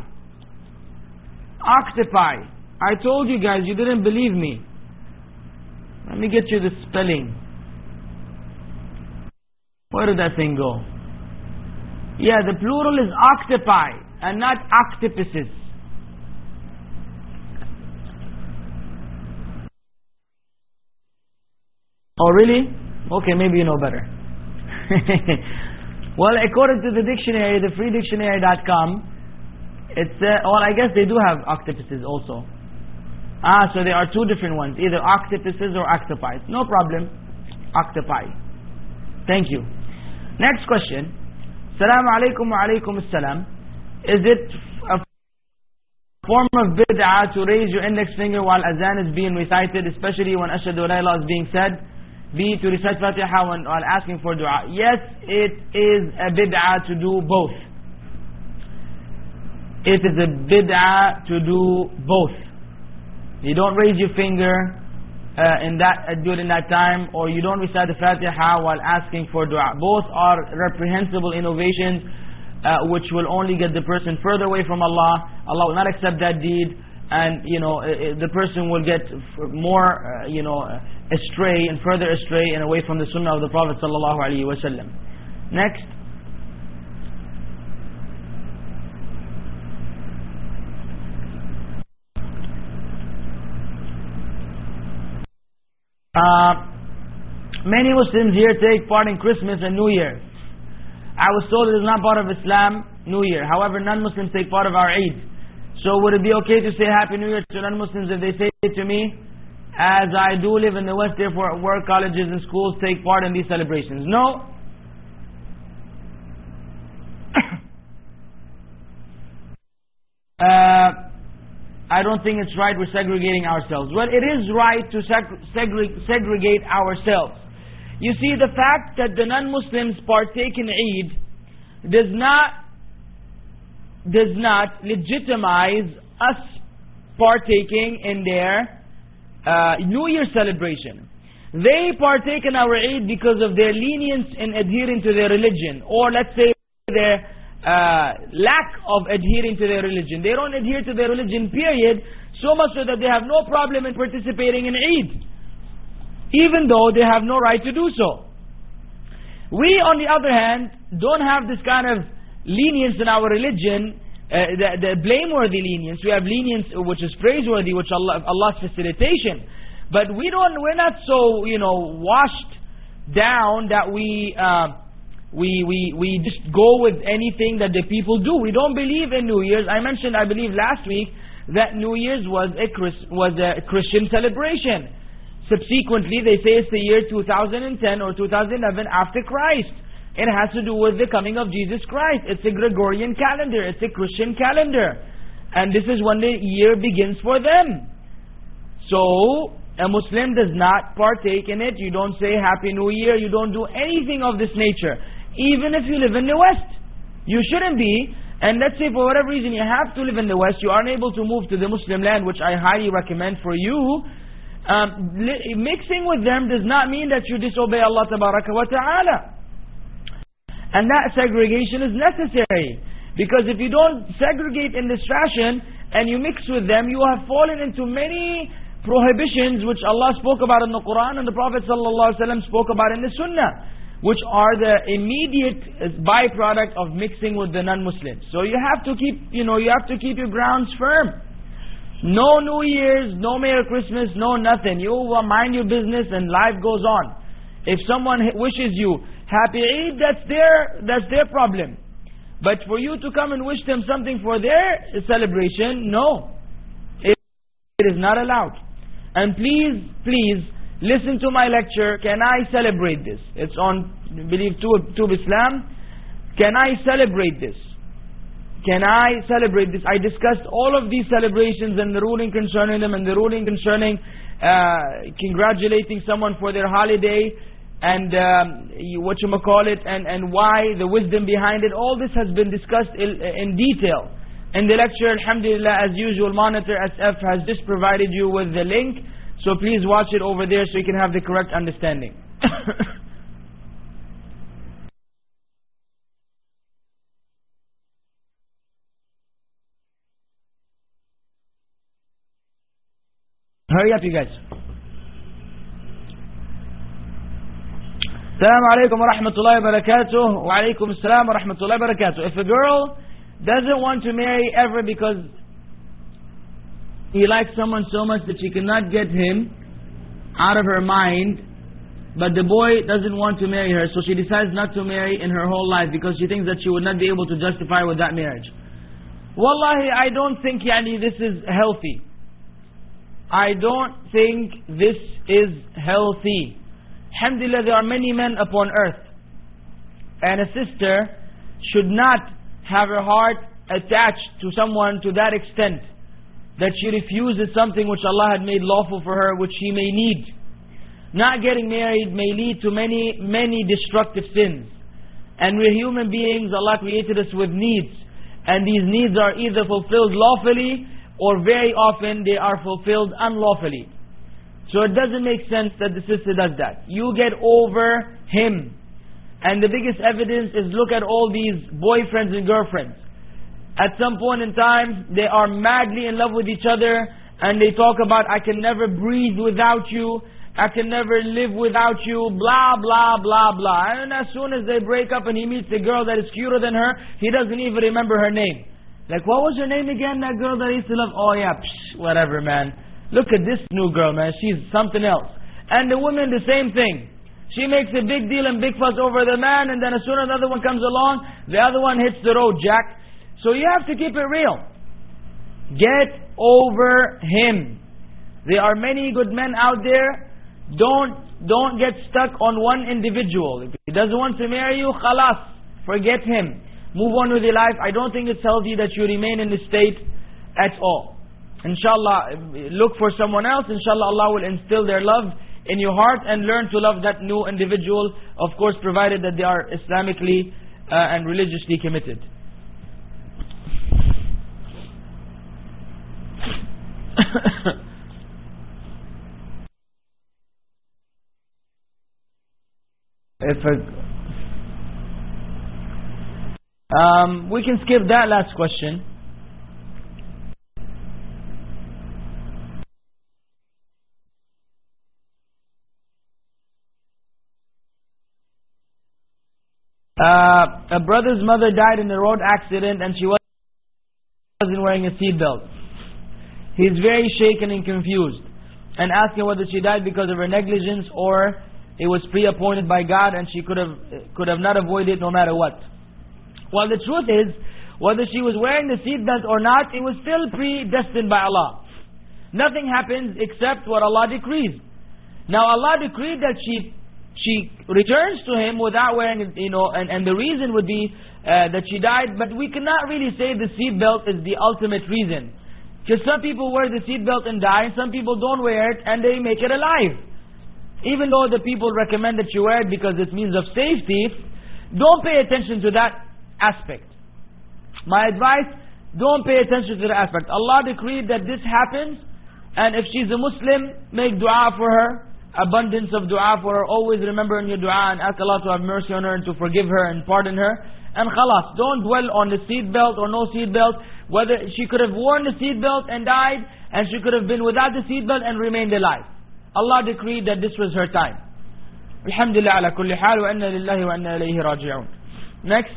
Octopi. I told you guys, you didn't believe me. Let me get you the spelling. Where did that thing go? Yeah, the plural is octopi and not octopuses. Oh, really? Okay, maybe you know better. Well, according to the dictionary, the free dictionary dot com, it's, uh, well, I guess they do have octopuses also. Ah, so there are two different ones, either octopuses or octopi. No problem. Octopi. Thank you. Next question. Assalamu alaikum wa alaikum assalam. Is it a form of bid'ah to raise your index finger while azan is being recited, especially when ashhadu la ilaha is being said? B, to recite Fatiha when, while asking for dua? Yes, it is a bid'ah to do both. It is a bid'ah to do both. You don't raise your finger uh, in that uh, during that time, or you don't recite the Fatiha while asking for dua. Both are reprehensible innovations uh, which will only get the person further away from Allah. Allah will not accept that deed, and you know uh, the person will get more uh, you know astray and further astray and away from the Sunnah of the Prophet sallallahu alaihi wasallam. Next. Uh, many Muslims here take part in Christmas and New Year. I was told it is not part of Islam, New Year. However, non-Muslims take part of our Eid. So would it be okay to say Happy New Year to non-Muslims if they say it to me? As I do live in the West, therefore work, colleges and schools take part in these celebrations. No. uh, I don't think it's right we're segregating ourselves. Well, it is right to segre segregate ourselves. You see, the fact that the non-Muslims partake in Eid does not does not legitimize us partaking in their uh, New Year celebration. They partake in our Eid because of their lenience in adhering to their religion, or let's say their Uh, lack of adhering to their religion. They don't adhere to their religion, period, so much so that they have no problem in participating in Eid, even though they have no right to do so. We, on the other hand, don't have this kind of lenience in our religion, uh, the, the blameworthy lenience. We have lenience which is praiseworthy, which Allah, Allah's facilitation. But we don't, we're not so, you know, washed down that we... Uh, We, we, we just go with anything that the people do. We don't believe in New Year's. I mentioned, I believe last week, that New Year's was a, Chris, was a Christian celebration. Subsequently, they say it's the year two thousand ten or two thousand eleven after Christ. It has to do with the coming of Jesus Christ. It's a Gregorian calendar. It's a Christian calendar. And this is when the year begins for them. So, a Muslim does not partake in it. You don't say Happy New Year. You don't do anything of this nature. Even if you live in the West, you shouldn't be. And let's say for whatever reason you have to live in the West, you aren't able to move to the Muslim land, which I highly recommend for you. Um, mixing with them does not mean that you disobey Allah Tabaraka wa Ta'ala. And that segregation is necessary. Because if you don't segregate in this fashion, and you mix with them, you have fallen into many prohibitions which Allah spoke about in the Quran and the Prophet Sallallahu Alaihi Wasallam spoke about in the Sunnah, which are the immediate byproduct of mixing with the non-Muslims. So you have to keep, you know, you have to keep your grounds firm. No New Year's, no Merry Christmas, no nothing. You mind your business and life goes on. If someone wishes you Happy Eid, that's their, that's their problem. But for you to come and wish them something for their celebration, no. It, it is not allowed. And please, please, listen to my lecture. Can I celebrate this? It's on, I believe, Tube Islam. Can I celebrate this? can I celebrate this? I discussed all of these celebrations and the ruling concerning them, and the ruling concerning uh, congratulating someone for their holiday, and um, what you call it, and, and why, the wisdom behind it. All this has been discussed in, in detail in the lecture. Alhamdulillah, as usual, Monitor S F has just provided you with the link, so please watch it over there so you can have the correct understanding. Hurry up, you guys. Assalamu alaikum wa rahmatullahi wa barakatuh. Wa alaikum assalam wa rahmatullahi wa barakatuh. If a girl doesn't want to marry ever because he likes someone so much that she cannot get him out of her mind, but the boy doesn't want to marry her, so she decides not to marry in her whole life because she thinks that she would not be able to justify with that marriage. Wallahi, I don't think yani, this is healthy. I don't think this is healthy. Alhamdulillah, there are many men upon earth, and a sister should not have her heart attached to someone to that extent that she refuses something which Allah had made lawful for her, which she may need. Not getting married may lead to many, many destructive sins. And we're human beings, Allah created us with needs, and these needs are either fulfilled lawfully, or very often they are fulfilled unlawfully. So it doesn't make sense that the sister does that. You get over him. And the biggest evidence is, look at all these boyfriends and girlfriends. At some point in time, they are madly in love with each other, and they talk about, I can never breathe without you, I can never live without you, blah, blah, blah, blah. And as soon as they break up and he meets a girl that is cuter than her, he doesn't even remember her name. Like, what was her name again, that girl that I used to love? Oh yeah, psh, whatever, man. Look at this new girl, man. She's something else. And the woman, the same thing. She makes a big deal and big fuss over the man, and then as soon as another one comes along, the other one hits the road, Jack. So you have to keep it real. Get over him. There are many good men out there. Don't, don't get stuck on one individual. If he doesn't want to marry you, khalas, forget him. Move on with your life. I don't think it's healthy that you remain in this state at all. Inshallah, look for someone else. Inshallah, Allah will instill their love in your heart and learn to love that new individual, of course, provided that they are Islamically uh, and religiously committed. If a Um, we can skip that last question. Uh, a brother's mother died in a road accident and she wasn't wearing a seatbelt. He's very shaken and confused and asking whether she died because of her negligence or it was pre-appointed by God and she could have could have not avoided it no matter what. Well, the truth is, whether she was wearing the seatbelt or not, it was still predestined by Allah. Nothing happens except what Allah decrees. Now Allah decreed that she she returns to Him without wearing it, you know, and, and the reason would be uh, that she died, but we cannot really say the seatbelt is the ultimate reason. Because some people wear the seatbelt and die, and some people don't wear it and they make it alive. Even though the people recommend that you wear it because it's means of safety, don't pay attention to that aspect. My advice, don't pay attention to the aspect. Allah decreed that this happens, and if she's a Muslim, make dua for her, abundance of dua for her. Always remember in your dua and ask Allah to have mercy on her and to forgive her and pardon her. And khalas, don't dwell on the seatbelt or no seatbelt. Whether she could have worn the seatbelt and died, and she could have been without the seatbelt and remained alive. Allah decreed that this was her time. Alhamdulillah ala kulli hal, wa inna lillahi wa inna ilayhi raji'un. Next.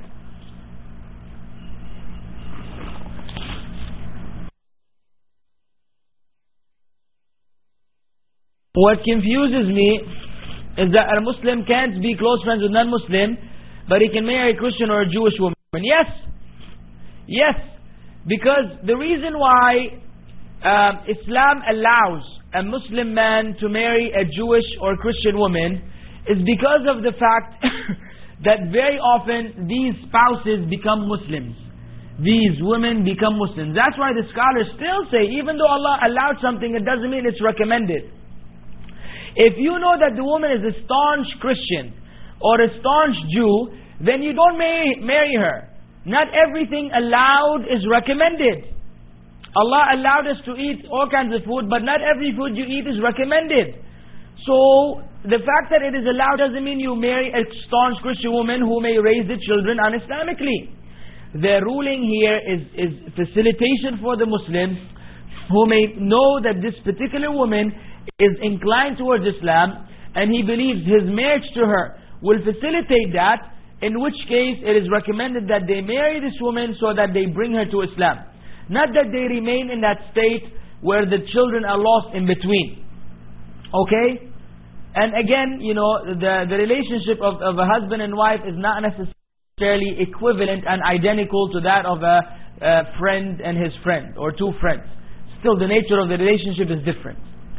What confuses me is that a Muslim can't be close friends with non-Muslim, but he can marry a Christian or a Jewish woman. Yes, yes, because the reason why uh, Islam allows a Muslim man to marry a Jewish or Christian woman is because of the fact that very often these spouses become Muslims. these women become Muslims. That's why the scholars still say, even though Allah allowed something, it doesn't mean it's recommended. If you know that the woman is a staunch Christian or a staunch Jew, then you don't marry, marry her. Not everything allowed is recommended. Allah allowed us to eat all kinds of food, but not every food you eat is recommended. So, the fact that it is allowed doesn't mean you marry a staunch Christian woman who may raise the children un-Islamically. The ruling here is, is facilitation for the Muslims who may know that this particular woman is inclined towards Islam and he believes his marriage to her will facilitate that, in which case it is recommended that they marry this woman so that they bring her to Islam. Not that they remain in that state where the children are lost in between. Okay? And again, you know, the, the relationship of, of a husband and wife is not necessarily equivalent and identical to that of a, a friend and his friend, or two friends. Still, the nature of the relationship is different.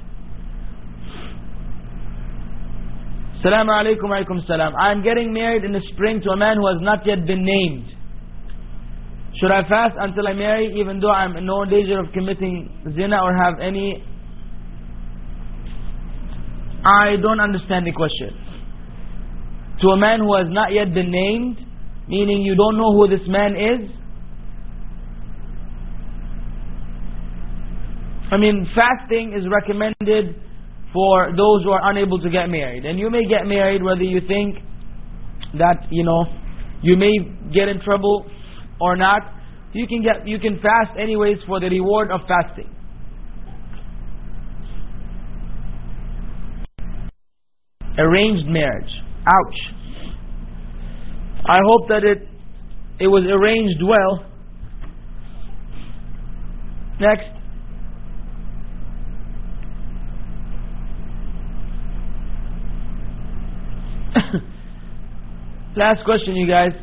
Assalamu alaikum wa alaikum salam. I am getting married in the spring to a man who has not yet been named. Should I fast until I marry, even though I am in no danger of committing zina or have any... I don't understand the question. To a man who has not yet been named, meaning you don't know who this man is? I mean, fasting is recommended for those who are unable to get married. And you may get married whether you think that, you know, you may get in trouble or not. You can get, you can fast anyways for the reward of fasting. Arranged marriage. Ouch. I hope that it it was arranged well. Next. Last question, you guys.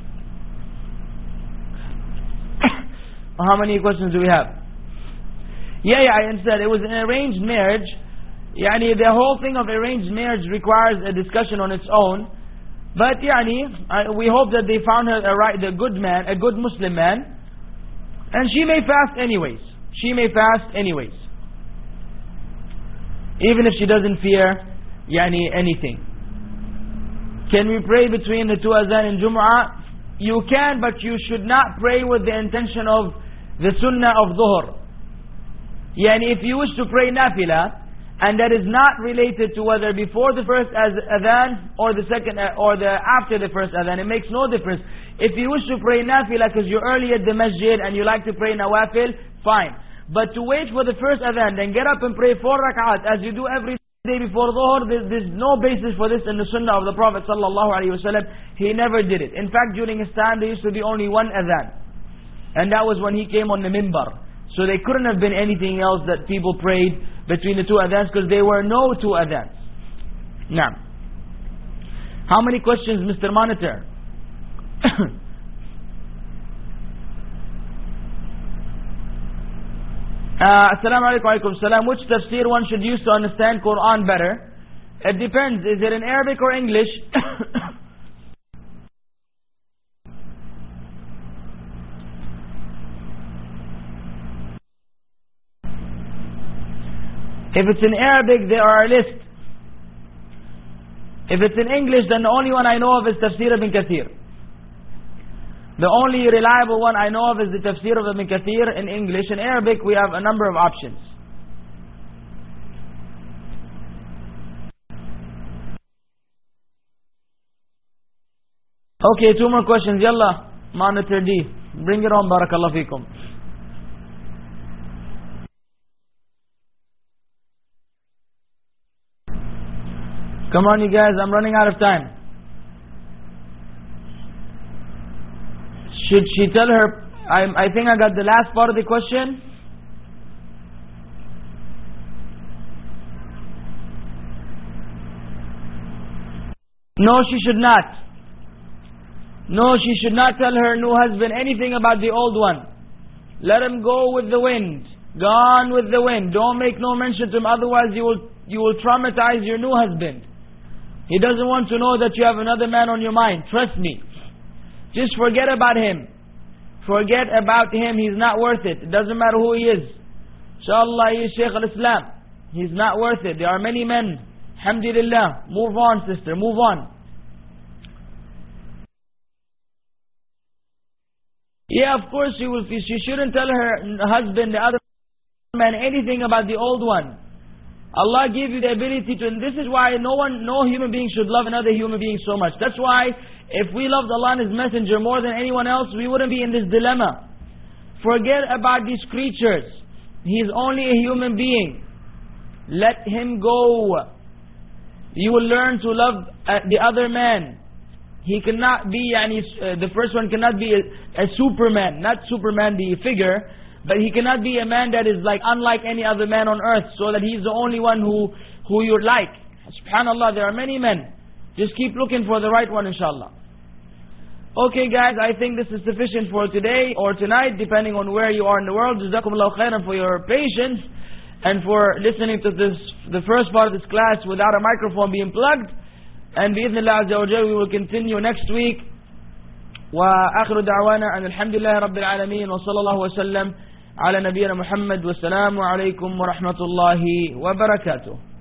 How many questions do we have? Yeah, yeah, I understand. It was an arranged marriage. Yani, the whole thing of arranged marriage requires a discussion on its own. But yani, uh, we hope that they found her a right, a good man, a good Muslim man. And she may fast anyways. She may fast anyways. Even if she doesn't fear yani, anything. Can we pray between the two azan and Jum'ah? You can, but you should not pray with the intention of the sunnah of dhuhr. Yani, if you wish to pray nafila, and that is not related to whether before the first adhan or the second or the after the first adhan, it makes no difference. If you wish to pray nafila because you're early at the masjid and you like to pray nawafil, fine. But to wait for the first adhan, then get up and pray four rak'at as you do every day before dhuhr, there's, there's no basis for this in the sunnah of the Prophet sallallahu alaihi wasallam. He never did it. In fact, during his time there used to be only one adhan, and that was when he came on the mimbar. So there couldn't have been anything else that people prayed between the two adhans, because there were no two adhans. Now, how many questions, Mister Monitor? uh, Assalamu alaikum wa alaikum salam. Which tafsir one should use to understand Quran better? It depends. Is it in Arabic or English? If it's in Arabic, there are a list. If it's in English, then the only one I know of is Tafsir Ibn Kathir. The only reliable one I know of is the Tafsir of Ibn Kathir in English. In Arabic, we have a number of options. Okay, two more questions. Yalla, Monitor D. Bring it on, Barakallah Feekum. Come on, you guys, I'm running out of time. Should she tell her, I, I think I got the last part of the question. No, she should not. No, she should not tell her new husband anything about the old one. Let him go with the wind. Gone with the wind. Don't make no mention to him, otherwise you will, you will traumatize your new husband. He doesn't want to know that you have another man on your mind. Trust me. Just forget about him. Forget about him, he's not worth it. It doesn't matter who he is. Inshallah, he is Shaykh al-Islam. He's not worth it. There are many men. Alhamdulillah. Move on, sister, move on. Yeah, of course she will. She shouldn't tell her husband, the other man, anything about the old one. Allah gave you the ability to, and this is why no one, no human being should love another human being so much. That's why if we loved Allah and His Messenger more than anyone else, we wouldn't be in this dilemma. Forget about these creatures. He's only a human being. Let him go. You will learn to love uh, the other man. He cannot be, yani, uh, the first one cannot be a, a Superman, not Superman the figure, but he cannot be a man that is like unlike any other man on earth, so that he's the only one who, who you like. Subhanallah, there are many men. Just keep looking for the right one, inshallah. Okay guys, I think this is sufficient for today or tonight, depending on where you are in the world. Jazakumullahu khairan for your patience and for listening to this, the first part of this class without a microphone being plugged. And bi'idhnillah azza wa jal, we will continue next week. وآخر دعوانا أن الحمد لله رب العالمين وصلى الله وسلم على نبينا محمد والسلام عليكم ورحمة الله وبركاته.